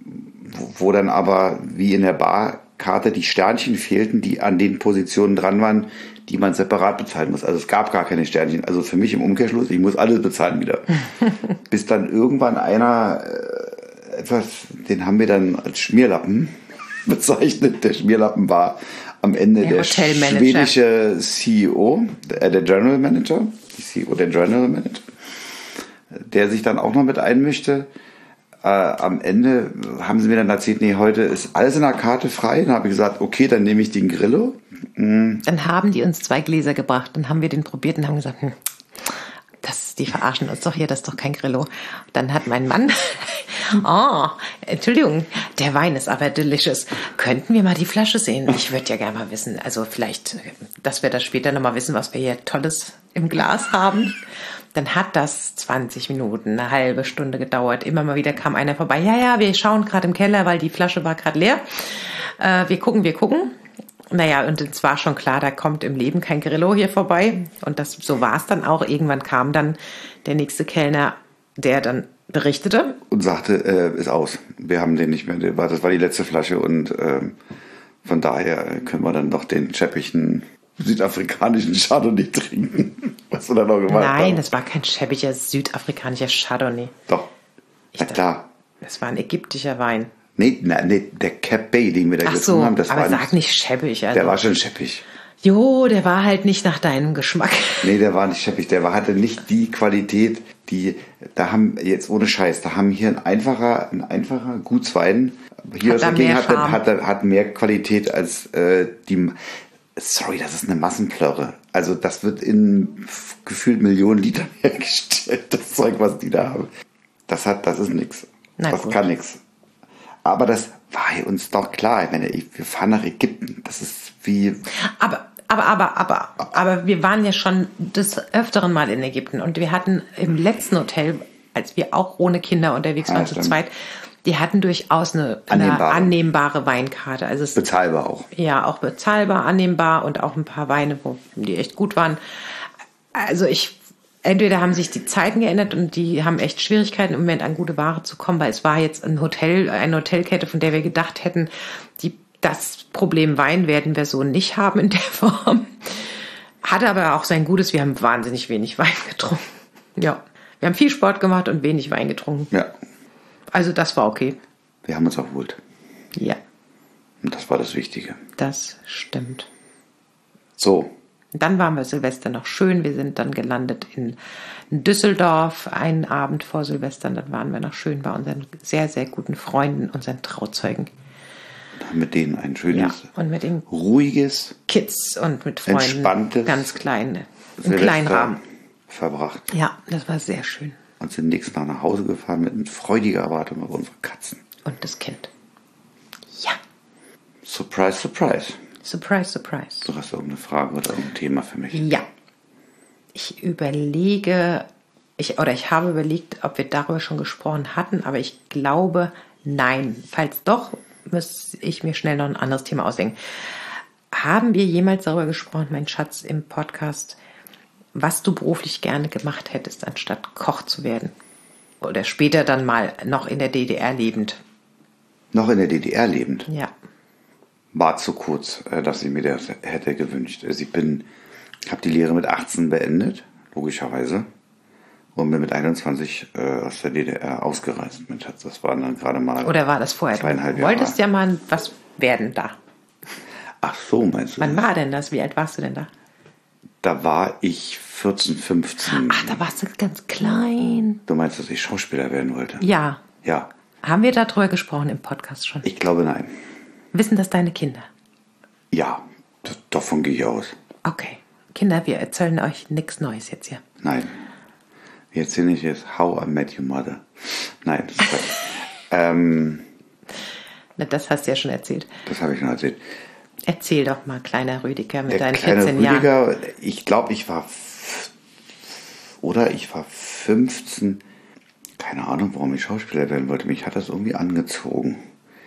wo, wo dann aber wie in der Barkarte die Sternchen fehlten, die an den Positionen dran waren, die man separat bezahlen muss. Also es gab gar keine Sternchen. Also für mich im Umkehrschluss, ich muss alles bezahlen wieder. Bis dann irgendwann einer äh, etwas, den haben wir dann als Schmierlappen bezeichnet. Der Schmierlappen war am Ende der, der schwedische C E O, äh, der General Manager, die C E O der General Manager, der sich dann auch noch mit einmischte. Äh, am Ende haben sie mir dann erzählt, nee, heute ist alles in der Karte frei. Dann habe ich gesagt, okay, dann nehme ich den Grillo. Mm. Dann haben die uns zwei Gläser gebracht. Dann haben wir den probiert und haben gesagt, hm, das, die verarschen uns doch hier, das ist doch kein Grillo. Dann hat mein Mann, oh, Entschuldigung, der Wein ist aber delicious. Könnten wir mal die Flasche sehen? Ich würde ja gerne mal wissen, also vielleicht, dass wir das später nochmal wissen, was wir hier Tolles im Glas haben. Dann hat das zwanzig Minuten, eine halbe Stunde gedauert. Immer mal wieder kam einer vorbei. Ja, ja, wir schauen gerade im Keller, weil die Flasche war gerade leer. Äh, wir gucken, wir gucken. Naja, und es war schon klar, da kommt im Leben kein Grillo hier vorbei. Und das, so war es dann auch. Irgendwann kam dann der nächste Kellner, der dann berichtete. Und sagte, äh, ist aus. Wir haben den nicht mehr. Das war die letzte Flasche. Und äh, von daher können wir dann doch den schäppigen südafrikanischen Chardonnay trinken. Was du da noch gemacht hast. Nein, das war kein schäbiger südafrikanischer Chardonnay. Doch. Na klar. Das war ein ägyptischer Wein. Nee, na, nee, der Cap Bay, den wir da Ach gezogen so, haben, das aber war sag nicht, nicht scheppig. Also. der war schon scheppig. Jo, der war halt nicht nach deinem Geschmack. Nee, der war nicht scheppig, der war, hatte nicht die Qualität, die, da haben, jetzt ohne Scheiß, da haben hier ein einfacher, ein einfacher Gutswein, hier Hat das da Ding mehr hat, Charme. hat, hat, hat mehr Qualität als äh, die, sorry, das ist eine Massenplörre. Also das wird in gefühlt Millionen Litern hergestellt, das Zeug, was die da haben. Das hat, das ist nix. Na Das gut. kann nix. Aber das war uns doch klar. Ich meine, wir fahren nach Ägypten. Das ist wie, Aber, aber, aber, aber, aber wir waren ja schon des Öfteren mal in Ägypten und wir hatten im letzten Hotel, als wir auch ohne Kinder unterwegs Ah, waren zu stimmt. zweit, die hatten durchaus eine, eine Annehmbare. annehmbare Weinkarte. Also es bezahlbar auch. ja auch bezahlbar, annehmbar und auch ein paar Weine, wo die echt gut waren. Also ich, entweder haben sich die Zeiten geändert und die haben echt Schwierigkeiten im Moment an gute Ware zu kommen, weil es war jetzt ein Hotel, eine Hotelkette, von der wir gedacht hätten, die, das Problem Wein werden wir so nicht haben in der Form. Hatte aber auch sein Gutes, wir haben wahnsinnig wenig Wein getrunken. Ja, wir haben viel Sport gemacht und wenig Wein getrunken. Ja, Also das war okay. wir haben uns erholt. Ja, Und das war das Wichtige. das stimmt. So, Dann waren wir Silvester noch schön. Wir sind dann gelandet in Düsseldorf, einen Abend vor Silvester. Dann waren wir noch schön bei unseren sehr, sehr guten Freunden, unseren Trauzeugen. mit denen ein Ja, schönes, und mit den ruhiges Kids und mit Freunden. Entspanntes Ganz klein, im Silvester kleinen Rahmen. verbracht. Ja, das war sehr schön. Und sind nächsten Tag nach Hause gefahren mit freudiger Erwartung auf unsere Katzen. Und das Kind. Ja, Surprise, surprise. surprise, surprise. Du hast irgendeine Frage oder irgendein Thema für mich? Ja. Ich überlege, ich, oder ich habe überlegt, ob wir darüber schon gesprochen hatten, aber ich glaube, nein. Falls doch, muss ich mir schnell noch ein anderes Thema ausdenken. Haben wir jemals darüber gesprochen, mein Schatz, im Podcast, was du beruflich gerne gemacht hättest, anstatt Koch zu werden? Oder später dann mal noch in der D D R lebend? Noch in der D D R lebend. Ja. War zu kurz, äh, dass ich mir das hätte gewünscht. Also ich bin, habe die Lehre mit achtzehn beendet, logischerweise. Und bin mit einundzwanzig äh, aus der D D R ausgereist. Mein Schatz, das waren dann gerade mal Oder war das vorher? zweieinhalb Du Jahre. wolltest ja mal was werden da. Ach so, meinst du? Wann war denn das? Wie alt warst du denn da? Da war ich vierzehn, fünfzehn. Ach, da warst du ganz klein. Du meinst, dass ich Schauspieler werden wollte? Ja. Ja. Haben wir darüber gesprochen im Podcast schon? Ich glaube, nein. Wissen das deine Kinder? Ja, das, davon gehe ich aus. Okay. Kinder, wir erzählen euch nichts Neues jetzt hier. Nein. Wir erzählen nicht jetzt How I Met Your Mother. Nein, das, ist Quatsch. ähm, Na, das hast du ja schon erzählt. das habe ich schon erzählt. Erzähl doch mal, kleiner Rüdiger, mit Der deinen kleine vierzehn Jahren. Rüdiger, ich glaube, ich war f- oder ich war fünfzehn. Keine Ahnung, warum ich Schauspieler werden wollte. Mich hat das irgendwie angezogen.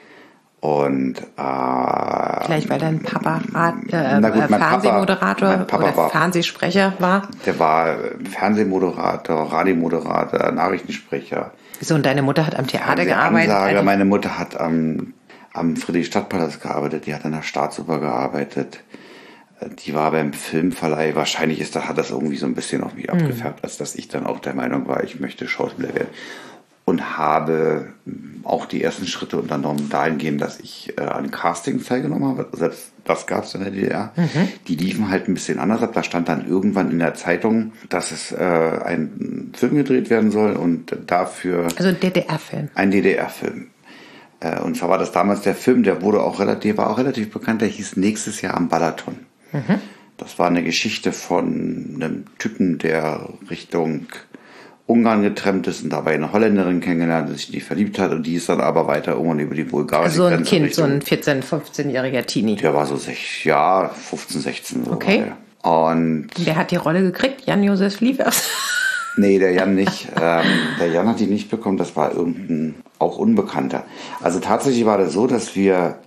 Und äh, Vielleicht weil dein Papa Rad, äh, Na gut, äh, mein Papa- Fernsehmoderator mein Papa oder war- Fernsehsprecher war. der war Fernsehmoderator, Radiomoderator, Nachrichtensprecher. So, und deine Mutter hat am Theater gearbeitet. Ansager. Also, Meine Mutter hat am, am Friedrichstadtpalast gearbeitet, die hat an der Staatsoper gearbeitet. Die war beim Filmverleih. Wahrscheinlich ist das, hat das irgendwie so ein bisschen auf mich abgefärbt, als dass ich dann auch der Meinung war, ich möchte Schauspieler werden. Und habe auch die ersten Schritte unternommen dahingehend, dass ich äh, an Castings teilgenommen habe. Selbst das gab es in der D D R. Mhm. Die liefen halt ein bisschen anders ab. Da stand dann irgendwann in der Zeitung, dass es äh, ein Film gedreht werden soll und dafür also ein D D R-Film. ein D D R-Film. Äh, und zwar war das damals der Film, der wurde auch relativ, war auch relativ bekannt, der hieß Nächstes Jahr am Balaton. Mhm. Das war eine Geschichte von einem Typen, der Richtung Ungarn getrennt ist und dabei eine Holländerin kennengelernt, sich in die verliebt hat und die ist dann aber weiter irgendwann über die bulgarische So ein Grenze Kind, so Richtung- ein vierzehn-, fünfzehnjähriger Teenie. Der war so sech, ja, fünfzehn, sechzehn. So Okay. war der. Und Der hat die Rolle gekriegt, Jan-Josef Liefers. nee, der Jan nicht. ähm, der Jan hat die nicht bekommen, das war irgendein, auch Unbekannter. Also tatsächlich war das so, dass wir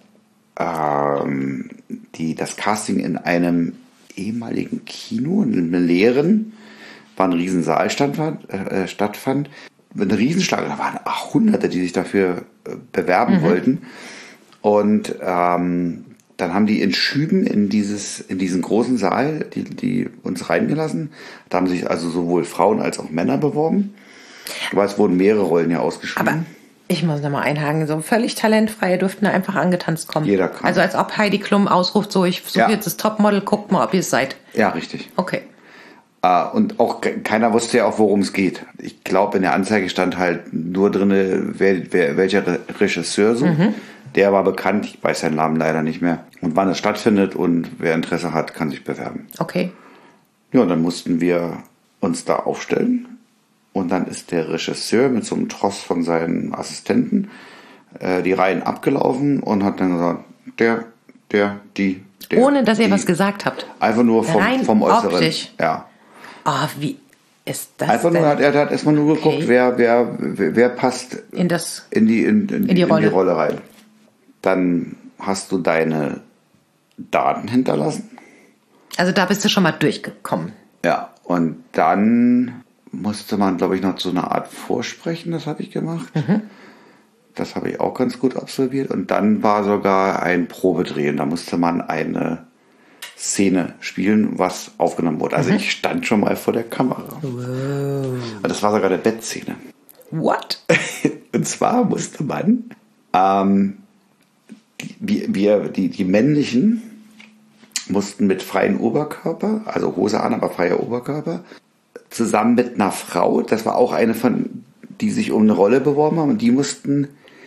ähm, die, das Casting in einem ehemaligen Kino, in einem leeren, war ein Riesensaal stattfand, äh, stattfand. Eine Riesenschlange, da waren ach, Hunderte, die sich dafür äh, bewerben Mhm. wollten. Und ähm, dann haben die in Schüben in dieses in diesen großen Saal, die, die uns reingelassen. Da haben sich also sowohl Frauen als auch Männer beworben. Aber es wurden mehrere Rollen ja ausgeschrieben. Aber Ich muss nochmal einhaken, so völlig talentfreie durften da einfach angetanzt kommen. Jeder kann. Also als ob Heidi Klum ausruft, so ich suche Ja. jetzt das Topmodel, guckt mal, ob ihr es seid. Ja, richtig. Okay. Äh, und auch ke- keiner wusste ja auch, worum es geht. Ich glaube, in der Anzeige stand halt nur drin, wer, wer, welcher Re- Regisseur so. Mhm. Der war bekannt, ich weiß seinen Namen leider nicht mehr. Und wann es stattfindet und wer Interesse hat, kann sich bewerben. Okay. Ja, und dann mussten wir uns da aufstellen. Und dann ist der Regisseur mit so einem Tross von seinen Assistenten äh, die Reihen abgelaufen und hat dann gesagt, der, der, die, der. Ohne, dass ihr die. was gesagt habt. Einfach nur vom, Rein vom Äußeren. optisch. Ja. Oh, wie ist das Einfach denn? nur, hat, er hat erstmal nur geguckt, Okay. wer, wer, wer, wer passt In das... in die, in, in, In die Rolle. in die Rolle rein. Dann hast du deine Daten hinterlassen. Also da bist du schon mal durchgekommen. Ja, und dann musste man, glaube ich, noch so eine Art vorsprechen, das habe ich gemacht. Mhm. Das habe ich auch ganz gut absolviert. Und dann war sogar ein Probedrehen. Da musste man eine Szene spielen, was aufgenommen wurde. Also mhm. ich stand schon mal vor der Kamera. Wow. Und das war sogar eine Bettszene. What? Und zwar musste man, ähm, die, wir, die, die männlichen mussten mit freiem Oberkörper, also Hose an, aber freier Oberkörper, zusammen mit einer Frau, das war auch eine von, die sich um eine Rolle beworben haben, und die mussten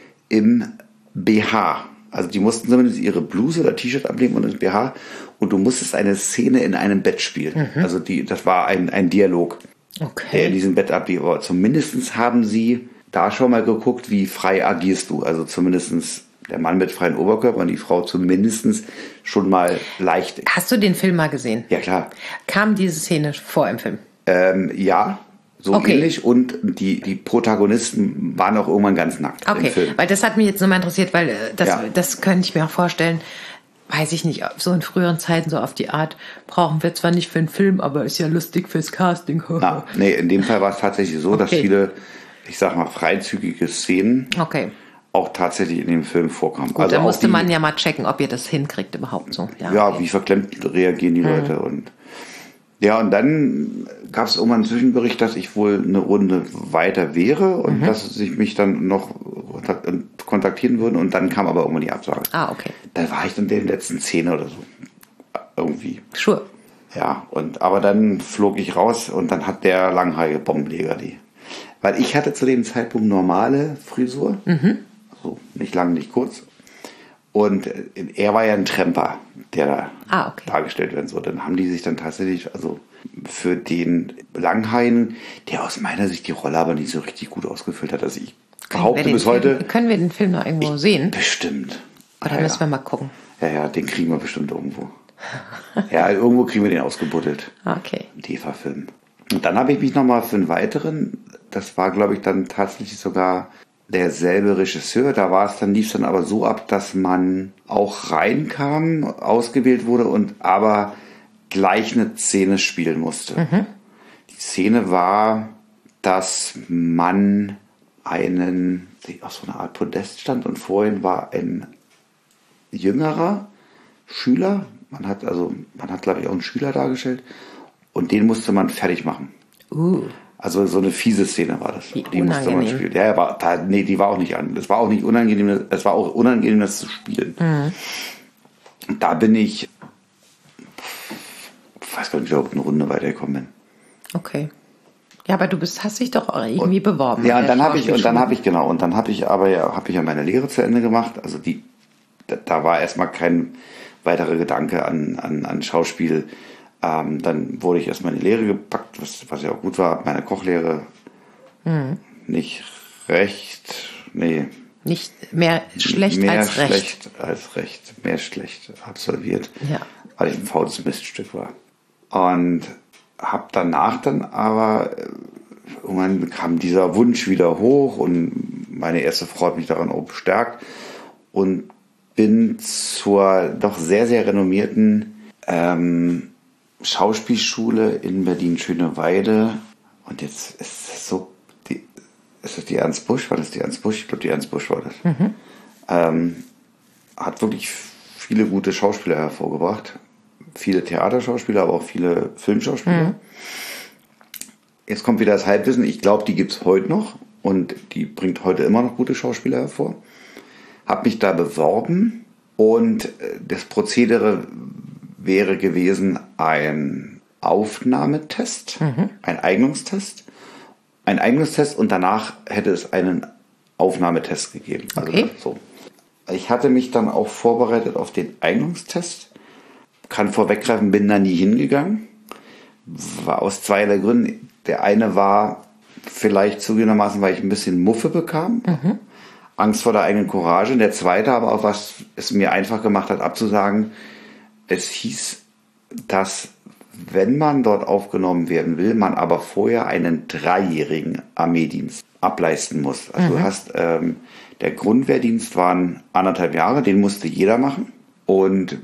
im B H, also die mussten zumindest ihre Bluse oder T-Shirt ablegen und das B H, und du musstest eine Szene in einem Bett spielen. Mhm. Also die, das war ein, ein Dialog, okay. der in diesem Bett ablief. Aber zumindest haben sie da schon mal geguckt, wie frei agierst du. Also zumindest der Mann mit freiem Oberkörper und die Frau zumindest schon mal leicht. Hast du den Film mal gesehen? Ja, klar. Kam diese Szene vor im Film? Ähm, ja, so okay. ähnlich. Und die, die Protagonisten waren auch irgendwann ganz nackt okay. im Film. Weil das hat mich jetzt nur mal interessiert, weil das, Ja. das könnte ich mir auch vorstellen. Weiß ich nicht, so in früheren Zeiten so auf die Art, brauchen wir zwar nicht für einen Film, aber ist ja lustig fürs Casting. Na, nee, in dem Fall war es tatsächlich so, dass Okay. viele, ich sag mal, freizügige Szenen Okay. auch tatsächlich in dem Film vorkamen. Gut, also da auch musste die, man ja mal checken, ob ihr das hinkriegt überhaupt so. Ja, ja, okay. wie verklemmt reagieren die Mhm. Leute. Und ja, und dann gab es irgendwann einen Zwischenbericht, dass ich wohl eine Runde weiter wäre und Mhm. dass sie mich dann noch kontaktieren würden, und dann kam aber irgendwann die Absage. Ah, okay. Dann war ich dann in der letzten Szene oder so. Irgendwie. Sure. Ja, und aber dann flog ich raus und dann hat der langhaarige Bombenleger die. Weil ich hatte zu dem Zeitpunkt normale Frisur. Mhm. Also nicht lang, nicht kurz. Und er war ja ein Tremper, der da Ah, okay. dargestellt werden soll. Dann haben die sich dann tatsächlich, also für den Langhaarigen, der aus meiner Sicht die Rolle aber nicht so richtig gut ausgefüllt hat. Also ich behaupte bis Film, heute. Können wir den Film noch irgendwo sehen? Bestimmt. Oder ja, müssen wir ja. mal gucken? Ja, ja, den kriegen wir bestimmt irgendwo. Ja, irgendwo kriegen wir den ausgebuddelt. Okay. Ein D E F A-Film. Und dann habe ich mich nochmal für einen weiteren, das war, glaube ich, dann tatsächlich sogar derselbe Regisseur. Da war es dann, lief es dann aber so ab, dass man auch reinkam, ausgewählt wurde und aber gleich eine Szene spielen musste. Mhm. Die Szene war, dass man einen, auf so einer Art Podest stand und vorhin war ein jüngerer Schüler. Man hat also, man hat, glaube ich, auch einen Schüler dargestellt und den musste man fertig machen. Uh. Also so eine fiese Szene war das. Wie die musste man spielen. Ja, ja, war, da, nee, die war auch nicht an. Es war auch nicht unangenehm, es war auch unangenehm, das zu spielen. Mhm. Und da bin ich, ich weiß gar nicht, ob ich eine Runde weitergekommen bin. Okay. Ja, aber du bist, hast dich doch auch irgendwie und, beworben. Ja, und dann habe ich, und dann habe ich, genau, und dann habe ich aber ja, habe ich ja meine Lehre zu Ende gemacht. Also die, da, da war erstmal kein weiterer Gedanke an, an, an Schauspiel. Ähm, dann wurde ich erstmal in die Lehre gepackt, was, was ja auch gut war. Meine Kochlehre mhm. nicht recht, nee. Nicht mehr schlecht mehr als recht. schlecht als recht, mehr schlecht absolviert, ja. weil ich ein faules Miststück war. Und habe danach dann aber, irgendwann kam dieser Wunsch wieder hoch und meine erste Frau hat mich daran auch bestärkt und bin zur doch sehr, sehr renommierten ähm, Schauspielschule in Berlin-Schöneweide, und jetzt ist es so, die, ist das die Ernst Busch? War das die Ernst Busch? Ich glaube, die Ernst Busch war das. Mhm. Ähm, hat wirklich viele gute Schauspieler hervorgebracht. Viele Theaterschauspieler, aber auch viele Filmschauspieler. Mhm. Jetzt kommt wieder das Halbwissen. Ich glaube, die gibt es heute noch. und die bringt heute immer noch gute Schauspieler hervor. Habe mich da beworben und das Prozedere wäre gewesen ein Aufnahmetest, mhm. ein Eignungstest, ein Eignungstest und danach hätte es einen Aufnahmetest gegeben. Also okay. so. Ich hatte mich dann auch vorbereitet auf den Eignungstest, kann vorweggreifen, bin da nie hingegangen, war aus zweierlei Gründen. Der eine war vielleicht zugegebenermaßen, weil ich ein bisschen Muffe bekam, mhm. Angst vor der eigenen Courage. Und der zweite aber auch, was es mir einfach gemacht hat, abzusagen, es hieß, dass wenn man dort aufgenommen werden will, man aber vorher einen dreijährigen Armeedienst ableisten muss. Also mhm. du hast, ähm, der Grundwehrdienst waren anderthalb Jahre, den musste jeder machen. Und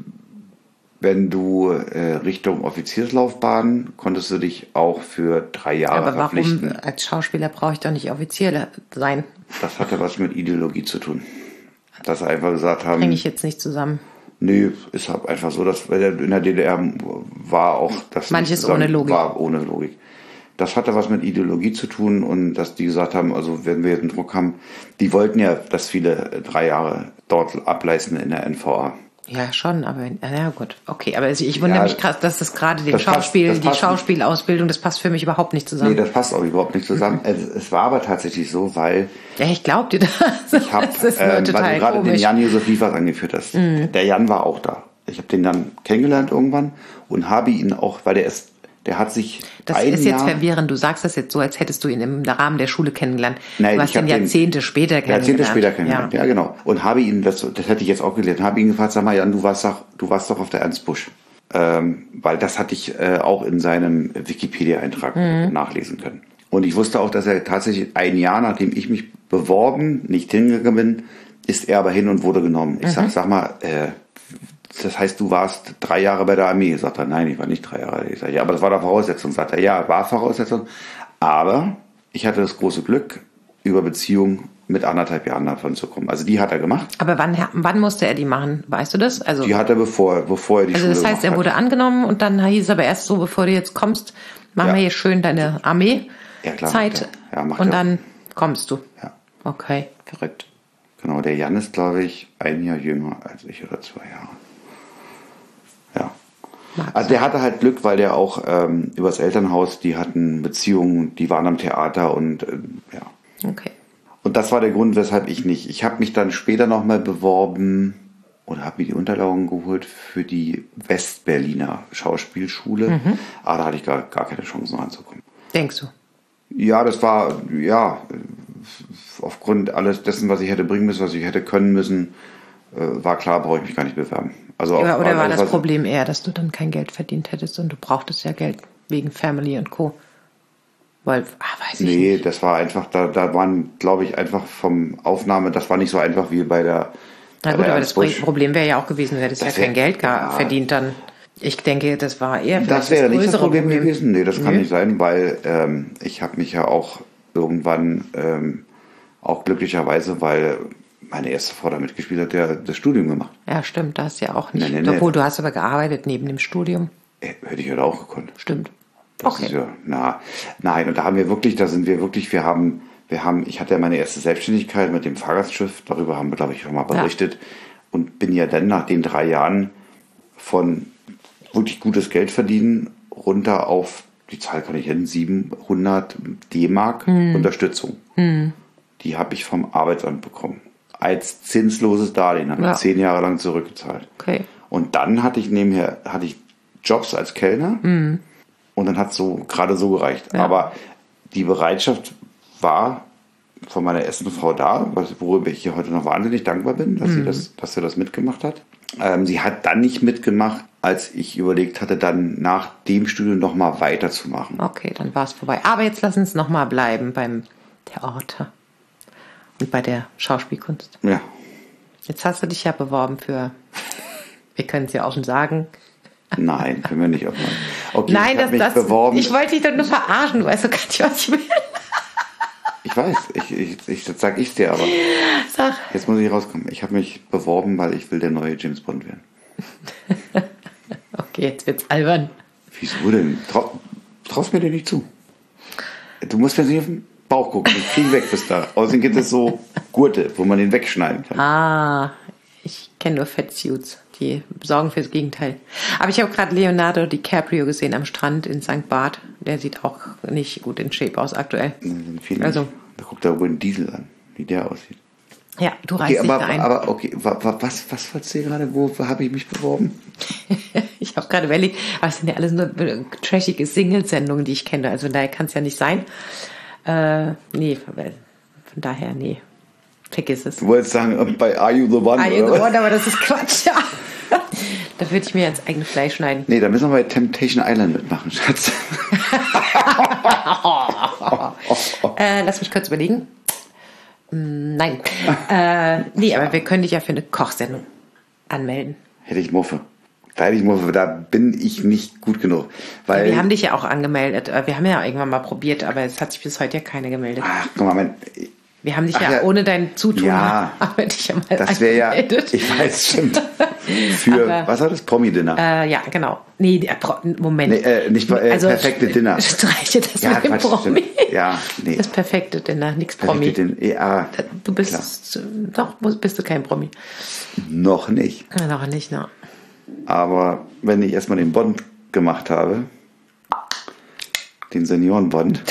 wenn du äh, Richtung Offizierslaufbahn, konntest du dich auch für drei Jahre aber warum, verpflichten. Als Schauspieler brauche ich doch nicht Offizier sein. Das hatte was mit Ideologie zu tun. Dass sie einfach gesagt haben... Bringe ich jetzt nicht zusammen. Nee, ist halt einfach so, dass in der D D R war auch... das Manches ohne Logik. War ohne Logik. Das hatte was mit Ideologie zu tun und dass die gesagt haben, also wenn wir jetzt einen Druck haben, die wollten ja, dass viele drei Jahre dort ableisten in der N V A. Ja, schon, aber ja gut, okay, aber ich wundere ja, mich krass, dass das gerade den das Schauspiel, passt, das die Schauspielausbildung, das passt für mich überhaupt nicht zusammen. Nee, das passt auch überhaupt nicht zusammen. Mhm. Es, es war aber tatsächlich so, weil... Ja, ich glaub dir das. Ich hab, das ist ähm, total weil du gerade den Jan-Josef Liefers angeführt hast. Mhm. Der Jan war auch da. Ich habe den dann kennengelernt irgendwann und habe ihn auch, weil der ist, der hat sich Das ein ist jetzt Jahr, verwirrend. Du sagst das jetzt so, als hättest du ihn im Rahmen der Schule kennengelernt. Nein, du hast ihn Jahrzehnte den, später kennengelernt. Jahrzehnte später kennengelernt, ja. ja genau. Und habe ihn, das, das hätte ich jetzt auch gelernt, habe ihn gefragt, sag mal Jan, du warst doch, du warst doch auf der Ernst Busch. Ähm, weil das hatte ich äh, auch in seinem Wikipedia-Eintrag mhm. nachlesen können. Und ich wusste auch, dass er tatsächlich ein Jahr, nachdem ich mich beworben, nicht hingegangen bin, ist er aber hin und wurde genommen. Ich mhm. sag, sag mal, äh, das heißt, du warst drei Jahre bei der Armee. Sagt er, nein, ich war nicht drei Jahre. Ich sage, ja, aber das war der Voraussetzung. Sagt er, ja, war Voraussetzung. Aber ich hatte das große Glück, über Beziehungen mit anderthalb Jahren davon zu kommen. Also die hat er gemacht. Aber wann, wann musste er die machen? Weißt du das? Also die hat er bevor, bevor er die also Schule das heißt, er wurde hat. angenommen und dann hieß es aber erst so, bevor du jetzt kommst, machen ja. wir hier schön deine Armee-Zeit ja, ja, und dann kommst du. Ja. Okay, verrückt. Genau, der Jan ist, glaube ich, ein Jahr jünger als ich oder zwei Jahre. Ja. Also der hatte halt Glück, weil der auch ähm, übers Elternhaus, die hatten Beziehungen, die waren am Theater und äh, ja. Okay. Und das war der Grund, weshalb ich nicht. Ich habe mich dann später nochmal beworben oder habe mir die Unterlagen geholt für die Westberliner Schauspielschule. Mhm. Aber da hatte ich gar, gar keine Chance noch anzukommen. Denkst du? Ja, das war, ja, aufgrund alles dessen, was ich hätte bringen müssen, was ich hätte können müssen, äh, war klar, brauche ich mich gar nicht bewerben. Also ja, auf, oder war alles, das Problem eher, dass du dann kein Geld verdient hättest und du brauchtest ja Geld wegen Family und Co.? Weil, ah, weiß ich nee, nicht. das war einfach, da, da waren, glaube ich, einfach vom Aufnahme, das war nicht so einfach wie bei der. Na gut, aber das Busch. Problem wäre ja auch gewesen, du hättest das ja kein wär, Geld ja, verdient dann. Ich denke, das war eher vielleicht das wäre das nicht das Problem, Problem gewesen. Nee, das kann nee. nicht sein, weil ähm, ich habe mich ja auch irgendwann ähm, auch glücklicherweise, weil meine erste Frau da mitgespielt hat, der das Studium gemacht. Ja, stimmt, da hast du ja auch nicht. Nee, nee, Obwohl, nee. du hast aber gearbeitet neben dem Studium. Äh, hätte ich heute auch gekonnt. Stimmt. Das okay. ist ja, na, nein, und da haben wir wirklich, da sind wir wirklich, wir haben, wir haben, ich hatte ja meine erste Selbstständigkeit mit dem Fahrgastschiff, darüber haben wir, glaube ich, schon mal berichtet, ja. Und bin ja dann nach den drei Jahren von wirklich gutes Geld verdienen runter auf, die Zahl kann ich nennen, siebenhundert D-Mark hm. Unterstützung. Hm. Die habe ich vom Arbeitsamt bekommen. Als zinsloses Darlehen, habe ich ja. zehn Jahre lang zurückgezahlt. Okay. Und dann hatte ich nebenher, hatte ich Jobs als Kellner. Hm. Und dann hat es so gerade so gereicht. Ja. Aber die Bereitschaft war von meiner ersten Frau da, worüber ich ihr heute noch wahnsinnig dankbar bin, dass, mhm. sie, das, dass sie das mitgemacht hat. Ähm, sie hat dann nicht mitgemacht, als ich überlegt hatte, dann nach dem Studium noch mal weiterzumachen. Okay, dann war es vorbei. Aber jetzt lass uns noch mal bleiben beim Theater und bei der Schauspielkunst. Ja. Jetzt hast du dich ja beworben für, wir können es ja offen sagen, nein, können wir nicht offen. Okay, nein, ich das, mich das, beworben. Ich wollte dich doch nur verarschen, du weißt doch gar nicht, was ich will. Ich weiß, ich, ich, ich, das sag ich dir aber. Sag. Jetzt muss ich rauskommen. Ich habe mich beworben, weil ich will der neue James Bond werden. Okay, jetzt wird's albern. Wieso denn? Trau, traust mir dir nicht zu. Du musst mir nicht, Bauch gucken, ich kriege weg bis da. Außerdem gibt es so Gurte, wo man den wegschneiden kann. Ah, ich kenne nur Fettsuits, die sorgen fürs Gegenteil. Aber ich habe gerade Leonardo DiCaprio gesehen am Strand in Sankt Barth. Der sieht auch nicht gut in Shape aus aktuell. Also, da guckt da wohl ein Diesel an, wie der aussieht. Ja, du reißt okay, dich aber, da ein. aber okay, was, was wolltest du gerade? Wo, wo habe ich mich beworben? Ich habe gerade überlegt, aber es sind ja alles nur trashige Single-Sendungen, die ich kenne. Also daher kann es ja nicht sein. Äh, nee, von daher, nee. Vergiss es. Du wolltest sagen, bei Are You the One? Are You the One, aber das ist Quatsch, ja. Da würde ich mir ins eigene Fleisch schneiden. Nee, da müssen wir bei Temptation Island mitmachen, Schatz. äh, lass mich kurz überlegen. Nein. äh, nee, aber wir können dich ja für eine Kochsendung anmelden. Hätte ich Muffe. Da hätte ich Muffe, da bin ich nicht gut genug. Weil ja, wir haben dich ja auch angemeldet. Wir haben ja irgendwann mal probiert, aber es hat sich bis heute ja keine gemeldet. Ach, guck mal, mein, wir haben dich ja, ja ohne dein Zutun ja, haben wir dich ja mal das wäre ja, ich weiß, stimmt. Für, aber, was war das? Promi-Dinner? Äh, ja, genau. Nee, Moment. Nee, äh, nicht äh, also, perfekte Dinner. Streiche das ja, mit dem Quatsch, Promi. Stimmt. Ja, nee. Das perfekte Dinner, nichts Promi. Ja, du bist, klar. Doch, bist du kein Promi. Noch nicht. Ja, noch nicht, ne. Aber wenn ich erstmal den Bond gemacht habe, den Seniorenbond,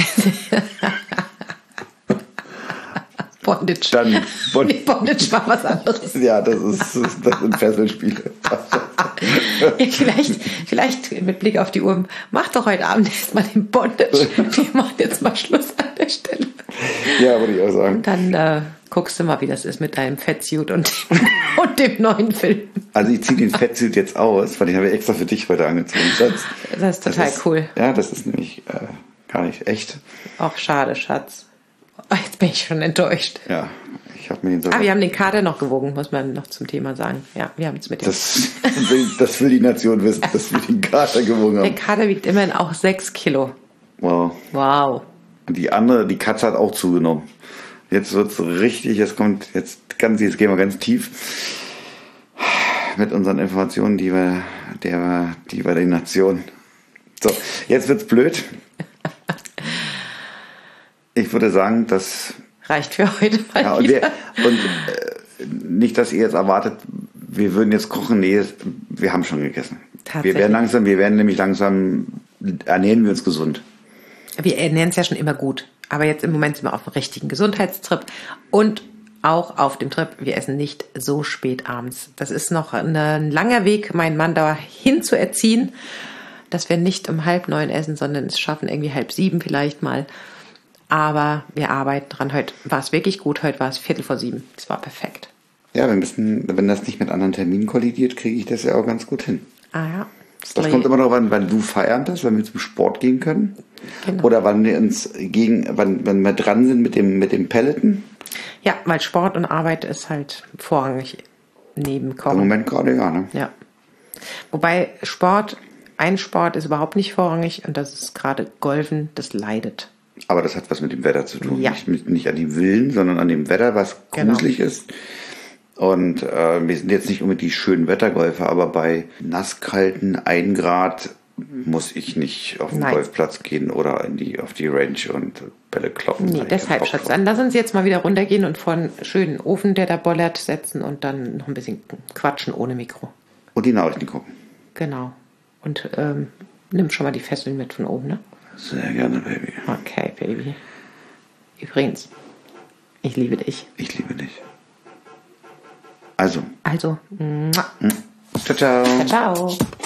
Bondage. Dann Bond- nee, Bondage war was anderes. Ja, das ist, das sind Fesselspiele. Ja, vielleicht, vielleicht mit Blick auf die Uhr, mach doch heute Abend erstmal den Bondage. Wir machen jetzt mal Schluss an der Stelle. Ja, würde ich auch sagen. Und dann äh, guckst du mal, wie das ist mit deinem Fettsuit und, und dem neuen Film. Also ich ziehe den Fettsuit jetzt aus, weil ich habe extra für dich heute angezogen. Schatz. Das ist total das ist, cool. Ja, das ist nämlich äh, gar nicht echt. Auch schade, Schatz. Oh, jetzt bin ich schon enttäuscht. Ja, ich habe mir den so. Ah, wir haben den Kader noch gewogen, muss man noch zum Thema sagen. Ja, wir haben es mit dem. Das will, das will die Nation wissen, dass wir den Kader gewogen haben. Der Kader wiegt immerhin auch sechs Kilo. Wow. Wow. Und die andere, die Katze hat auch zugenommen. Jetzt wird's richtig, jetzt kommt jetzt ganz, jetzt gehen wir ganz tief mit unseren Informationen, die wir, der, die wir der Nation. So, jetzt wird's blöd. Ich würde sagen, dass reicht für heute mal ja, und wieder. Wir, und äh, nicht, dass ihr jetzt erwartet, wir würden jetzt kochen. Nee, wir haben schon gegessen. Wir werden langsam, wir werden nämlich langsam, ernähren wir uns gesund. Wir ernähren uns ja schon immer gut. Aber jetzt im Moment sind wir auf dem richtigen Gesundheitstrip und auch auf dem Trip, wir essen nicht so spät abends. Das ist noch ein langer Weg, meinen Mann da hinzuerziehen, dass wir nicht um halb neun essen, sondern es schaffen irgendwie halb sieben vielleicht mal. Aber wir arbeiten dran. Heute war es wirklich gut. Heute war es Viertel vor sieben. Das war perfekt. Ja, wir müssen, wenn das nicht mit anderen Terminen kollidiert, kriege ich das ja auch ganz gut hin. Ah ja. Das, das kommt immer darauf an, wann du feiern bist, wann wir zum Sport gehen können. Genau. Oder wann wir uns gegen, wann, wenn wir dran sind mit dem, mit dem Pelleten. Ja, weil Sport und Arbeit ist halt vorrangig neben Kochen. Im Moment gerade ja, ne? Ja. Wobei Sport, ein Sport ist überhaupt nicht vorrangig und das ist gerade Golfen, das leidet. Aber das hat was mit dem Wetter zu tun. Ja. Nicht, mit, nicht an dem Willen, sondern an dem Wetter, was gruselig genau. ist. Und äh, wir sind jetzt nicht unbedingt die schönen Wettergolfer, aber bei nasskalten ein Grad muss ich nicht auf den Nein. Golfplatz gehen oder in die, auf die Range und Bälle kloppen. Nee, deshalb, Schatz. Dann lass uns jetzt mal wieder runtergehen und vor einen schönen Ofen, der da bollert, setzen und dann noch ein bisschen quatschen ohne Mikro. Und die Nachrichten gucken. Genau. Und ähm, nimm schon mal die Fesseln mit von oben, ne? Sehr gerne, Baby. Okay, Baby. Übrigens, ich liebe dich. Ich liebe dich. Also. Also. Ciao, ciao. Ciao, ciao.